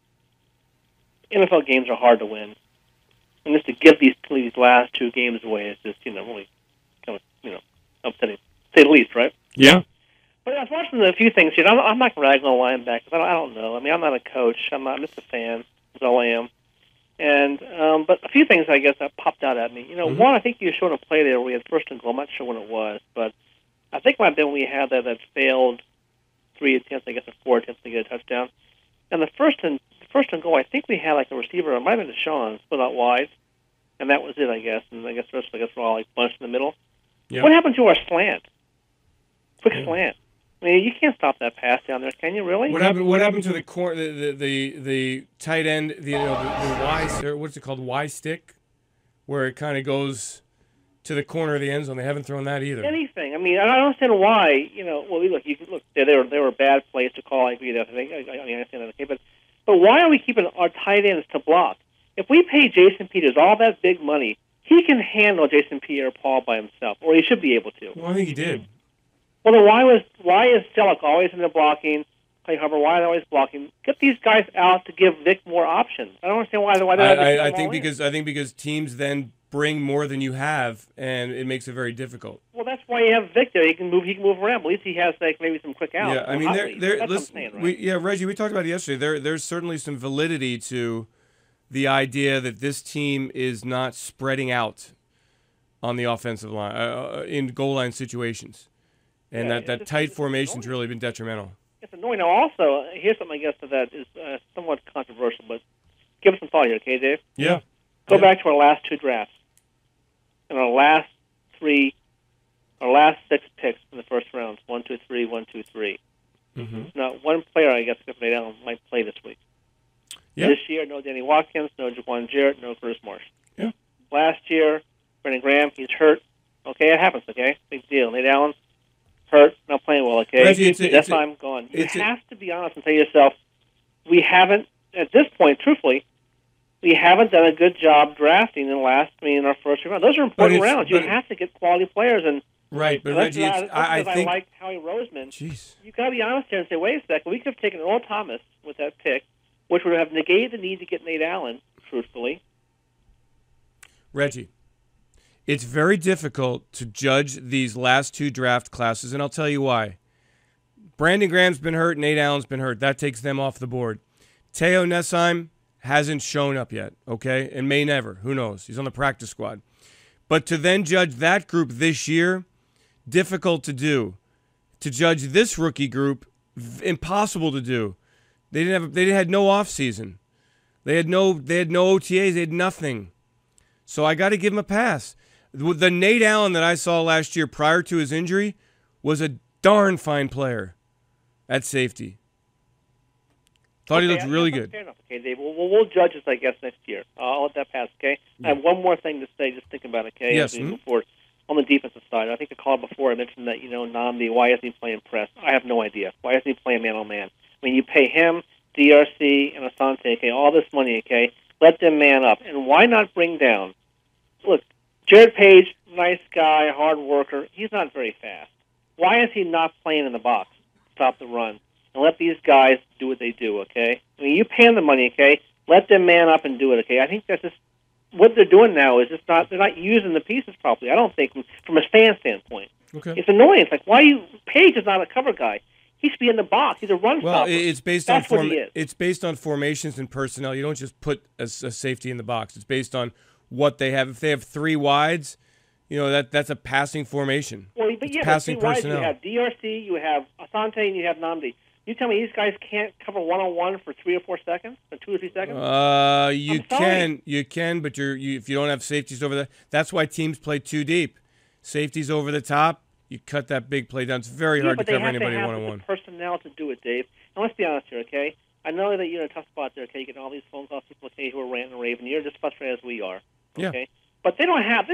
NFL games are hard to win. And just to give these last two games away is just, really kind of, upsetting, to say the least, right? Yeah. But I was watching a few things here. I'm not ragging on linebackers. I don't know. I mean, I'm not a coach. I'm just a fan. That's all I am. And but a few things, I guess, that popped out at me. One, I think you showed a play there where we had first and goal. I'm not sure when it was, but I think it might have been when we had that failed 3 attempts, I guess, or 4 attempts to get a touchdown. And the first and goal, I think we had like a receiver, it might have been Deshaun, split out wide, and that was it, I guess. And I guess the rest of we're all like bunched in the middle. Yep. What happened to our slant? Quick slant. I mean, you can't stop that pass down there, can you? Really? What happened to the the tight end? The Y, what's it called? Y stick, where it kind of goes to the corner of the end zone. They haven't thrown that either. Anything. I mean, I don't understand why. Well, look. They were bad plays to call. I agree with that. I understand that. Okay, but why are we keeping our tight ends to block? If we pay Jason Peters all that big money, he can handle Jason Pierre-Paul by himself, or he should be able to. Well, I think he did. Well, then why is Selleck always in the blocking? Clay Hubbard, why are they always blocking? Get these guys out to give Vic more options. I don't understand why they're I think because teams then bring more than you have, and it makes it very difficult. Well, that's why you have Vic there. He can move around. At least he has maybe some quick outs. Yeah, I mean, that's what I'm saying, right? Reggie, we talked about it yesterday. There's certainly some validity to the idea that this team is not spreading out on the offensive line in goal line situations. And that tight formation's really been detrimental. It's annoying. Now, also, here's something I guess that is somewhat controversial, but give us some thought here, okay, Dave? Yeah. Go back to our last 2 drafts. And our last 6 picks in the first rounds, 1, 2, 3, 1, 2, 3. Mm-hmm. Now, one player, I guess, Nate Allen might play this week. Yeah. This year, no Danny Watkins, no Jaquan Jarrett, no Curtis Marsh. Yeah. Last year, Brandon Graham, he's hurt. Okay, it happens, okay? Big deal. Nate Allen, hurt, not playing well, okay? Reggie, that's why I'm gone. You have to be honest and tell yourself, we haven't, at this point, truthfully, we haven't done a good job drafting in our first round. Those are important rounds. You have to get quality players. And right, but Reggie, I like Howie Roseman. Jeez. You got to be honest here and say, wait a second, we could have taken Earl Thomas with that pick, which would have negated the need to get Nate Allen, truthfully. Reggie, it's very difficult to judge these last 2 draft classes, and I'll tell you why. Brandon Graham's been hurt, Nate Allen's been hurt. That takes them off the board. Teo Nessheim hasn't shown up yet, okay, and may never. Who knows? He's on the practice squad. But to then judge that group this year, difficult to do. To judge this rookie group, impossible to do. They had no offseason. They had no OTAs. They had nothing. So I got to give him a pass. The Nate Allen that I saw last year prior to his injury was a darn fine player at safety. Thought he looked really good. Fair enough, okay, Dave. We'll judge this, I guess, next year. I'll let that pass, okay? I have one more thing to say. Just think about it, okay? Yes. As we move forward. On the defensive side, I think the call before I mentioned that, Nnamdi, why isn't he playing press? I have no idea. Why isn't he playing man-on-man? I mean, you pay him, DRC, and Asante, okay, all this money, okay? Let them man up. And why not bring down? Look, Jared Page, nice guy, hard worker. He's not very fast. Why is he not playing in the box? Stop the run. And let these guys do what they do, okay? I mean, you pay them the money, okay? Let them man up and do it, okay? I think that's just what they're doing now is just not, they're not using the pieces properly, I don't think, from a fan standpoint. Okay. It's annoying. It's like, Page is not a cover guy. He should be in the box. He's a run stopper. Well, it's based That's on what he is. it's based on formations and personnel. You don't just put a safety in the box. It's based on what they have. If they have 3 wides, that's a passing formation. Well, but it's yeah, passing but 3 wides, personnel. you have DRC, you have Asante, and you have Nnamdi. You tell me these guys can't cover one-on-one for 3 or 4 seconds, or 2 or 3 seconds? You can, but if you don't have safeties over there, that's why teams play 2 deep. Safeties over the top, you cut that big play down. It's very hard to cover anybody one-on-one. But they have the personnel to do it, Dave. And let's be honest here, okay? I know that you're in a tough spot there, okay? You get all these phone calls, people who are ranting and raving. You're just frustrated as we are, okay? Yeah. But they don't have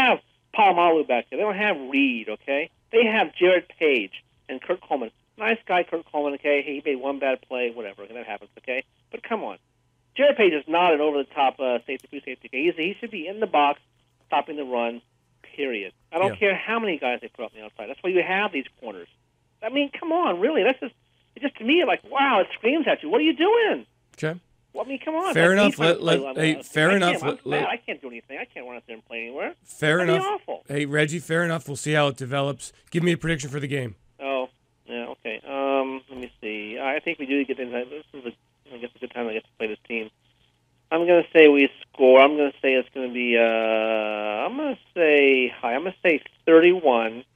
Polamalu back there. They don't have Reed, okay? They have Jared Page and Kurt Coleman. Nice guy, Kurt Coleman, okay? He made one bad play, whatever. Okay, that happens, okay? But come on. Jared Page is not an over-the-top safety, free safety guy. He should be in the box, stopping the run, period. I don't care how many guys they put up on the outside. That's why you have these corners. I mean, come on, really. It's just to me, like, wow, it screams at you. What are you doing? Okay. Well, I mean, come on. Fair enough. Fair enough. I can't do anything. I can't run out there and play anywhere. Fair That'd enough. Be awful. Hey, Reggie, fair enough. We'll see how it develops. Give me a prediction for the game. Oh, yeah, okay. Let me see. I think we do get in. This is, I guess, a good time, I guess, to play this team. I'm going to say we score. I'm going to say it's going to be, I'm going to say 31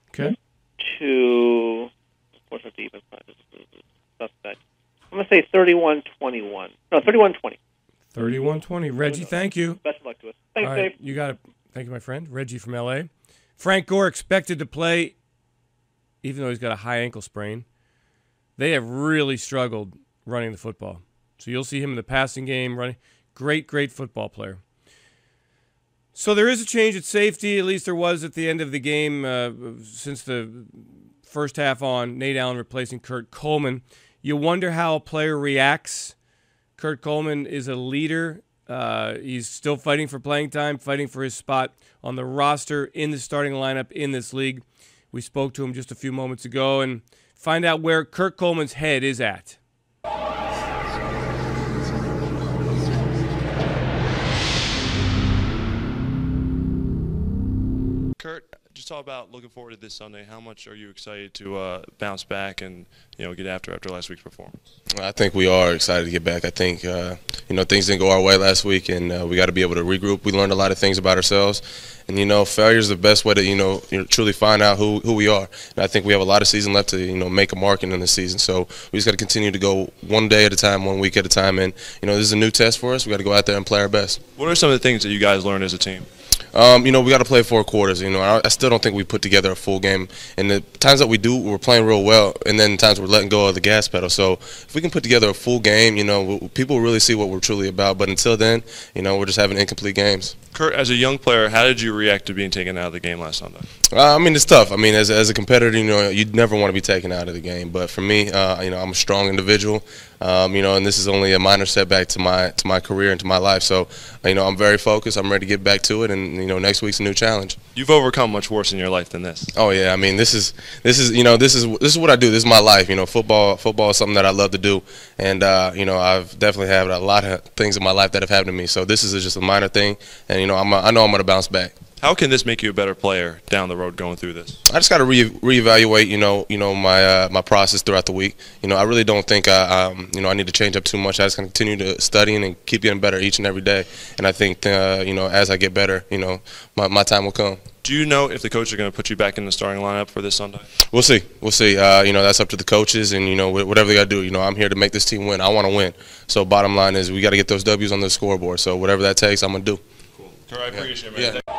to, of course, our defense is suspect. I'm going to say 31-21. No, 31-20. 31-20. Reggie, thank you. Best of luck to us. Thanks, All right, Dave. You got it. Thank you, my friend. Reggie from L.A. Frank Gore expected to play, even though he's got a high ankle sprain. They have really struggled running the football. So you'll see him in the passing game running. Great football player. So there is a change at safety. At least there was at the end of the game since the first half on. Nate Allen replacing Kurt Coleman. You wonder how a player reacts. Kurt Coleman is a leader. He's still fighting for playing time, fighting for his spot on the roster in the starting lineup in this league. We spoke to him just a few moments ago and find out where Kurt Coleman's head is at. Kurt, just talk about looking forward to this Sunday. How much are you excited to bounce back and get after last week's performance? I think we are excited to get back. I think things didn't go our way last week, and we got to be able to regroup. We learned a lot of things about ourselves, and failure is the best way to truly find out who we are. And I think we have a lot of season left to make a mark in this season. So we just got to continue to go one day at a time, 1 week at a time, and this is a new test for us. We got to go out there and play our best. What are some of the things that you guys learned as a team? We got to play 4 quarters. I still don't think we put together a full game. And the times that we do, we're playing real well, and then times we're letting go of the gas pedal. So if we can put together a full game, people will really see what we're truly about. But until then, we're just having incomplete games. Kurt, as a young player, how did you react to being taken out of the game last Sunday? It's tough. As a competitor, you'd never want to be taken out of the game. But for me, I'm a strong individual, and this is only a minor setback to my career and to my life. So, I'm very focused. I'm ready to get back to it, and next week's a new challenge. You've overcome much worse in your life than this. Oh yeah, this is what I do. This is my life. Football is something that I love to do, and I've definitely had a lot of things in my life that have happened to me. So this is just a minor thing, and I know I'm going to bounce back. How can this make you a better player down the road going through this? I just got to reevaluate, my process throughout the week. I really don't think I need to change up too much. I just going to continue to studying and keep getting better each and every day. And I think, as I get better, my time will come. Do you know if the coach are going to put you back in the starting lineup for this Sunday? We'll see. That's up to the coaches, and whatever they got to do. I'm here to make this team win. I want to win. So bottom line is we got to get those W's on the scoreboard. So whatever that takes, I'm going to do. Cool. Kurt, I appreciate it, man. Yeah.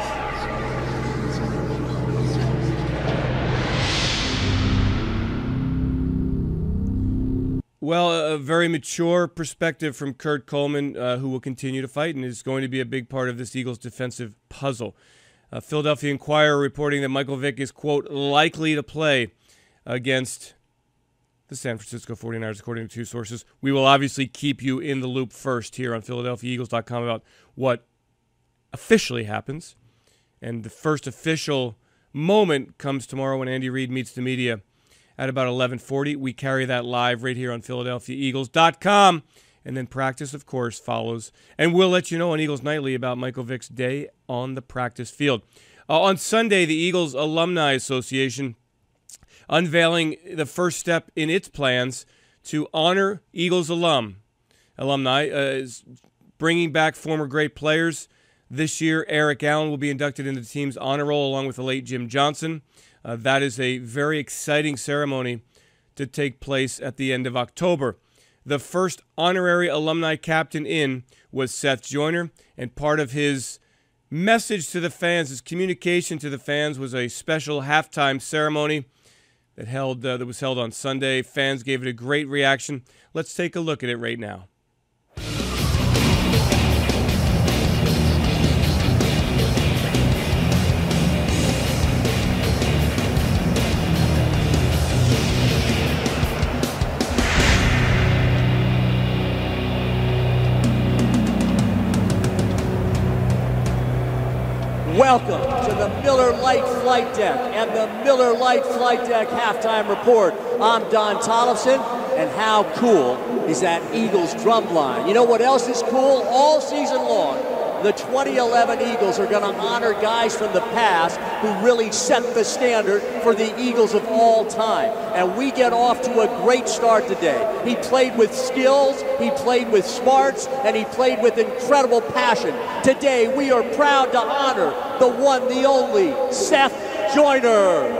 Well, a very mature perspective from Kurt Coleman, who will continue to fight and is going to be a big part of this Eagles defensive puzzle. Philadelphia Inquirer reporting that Michael Vick is, quote, likely to play against the San Francisco 49ers, according to 2 sources. We will obviously keep you in the loop first here on PhiladelphiaEagles.com about what officially happens. And the first official moment comes tomorrow when Andy Reid meets the media at about 11:40. We carry that live right here on PhiladelphiaEagles.com. And then practice, of course, follows. And we'll let you know on Eagles Nightly about Michael Vick's day on the practice field. On Sunday, the Eagles Alumni Association unveiling the first step in its plans to honor Eagles alumni, is bringing back former great players. This year, Eric Allen will be inducted into the team's honor roll along with the late Jim Johnson. That is a very exciting ceremony to take place at the end of October. The first honorary alumni captain in was Seth Joyner, and part of his message to the fans, his communication to the fans, was a special halftime ceremony that was held on Sunday. Fans gave it a great reaction. Let's take a look at it right now. Welcome to the Miller Lite Flight Deck and the Miller Lite Flight Deck Halftime Report. I'm Don Tollefson, and how cool is that Eagles drum line? You know what else is cool? All season long, the 2011 Eagles are going to honor guys from the past who really set the standard for the Eagles of all time. And we get off to a great start today. He played with skills, he played with smarts, and he played with incredible passion. Today, we are proud to honor the one, the only, Seth Joyner.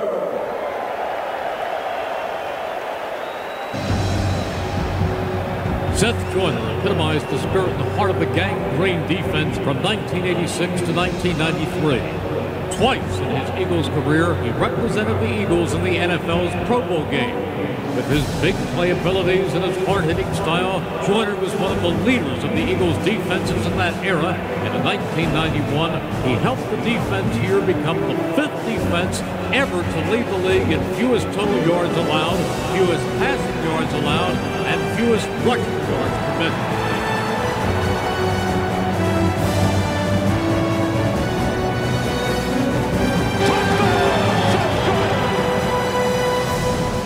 Seth Joyner epitomized the spirit and the heart of the gang-green defense from 1986 to 1993. Twice in his Eagles career, he represented the Eagles in the NFL's Pro Bowl game. With his big play abilities and his hard-hitting style, Joyner was one of the leaders of the Eagles' defenses in that era, and in 1991, he helped the defense here become the 5th defense ever to lead the league in fewest total yards allowed, fewest passing yards allowed, and fewest rushing yards permitted.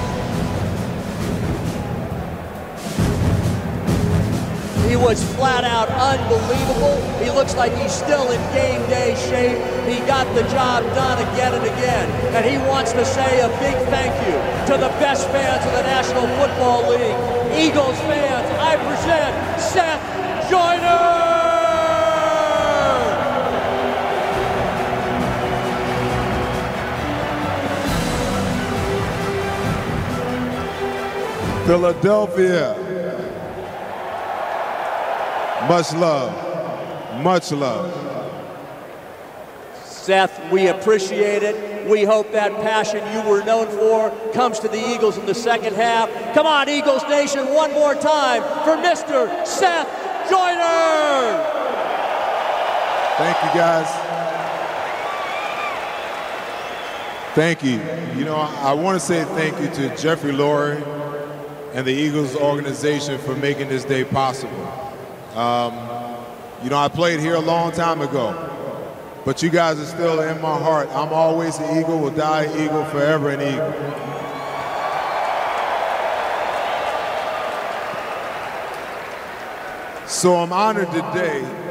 He was flat out out unbelievable. He looks like he's still in game day shape. He got the job done again and again. And he wants to say a big thank you to the best fans of the National Football League. Eagles fans, I present Seth Joyner! Philadelphia. Much love. Much love. Seth, we appreciate it. We hope that passion you were known for comes to the Eagles in the second half. Come on, Eagles Nation, one more time for Mr. Seth Joyner. Thank you, guys. Thank you. You know, I want to say thank you to Jeffrey Lurie and the Eagles organization for making this day possible. You know, I played here a long time ago, but you guys are still in my heart. I'm always an Eagle, will die an Eagle, forever an Eagle. So I'm honored today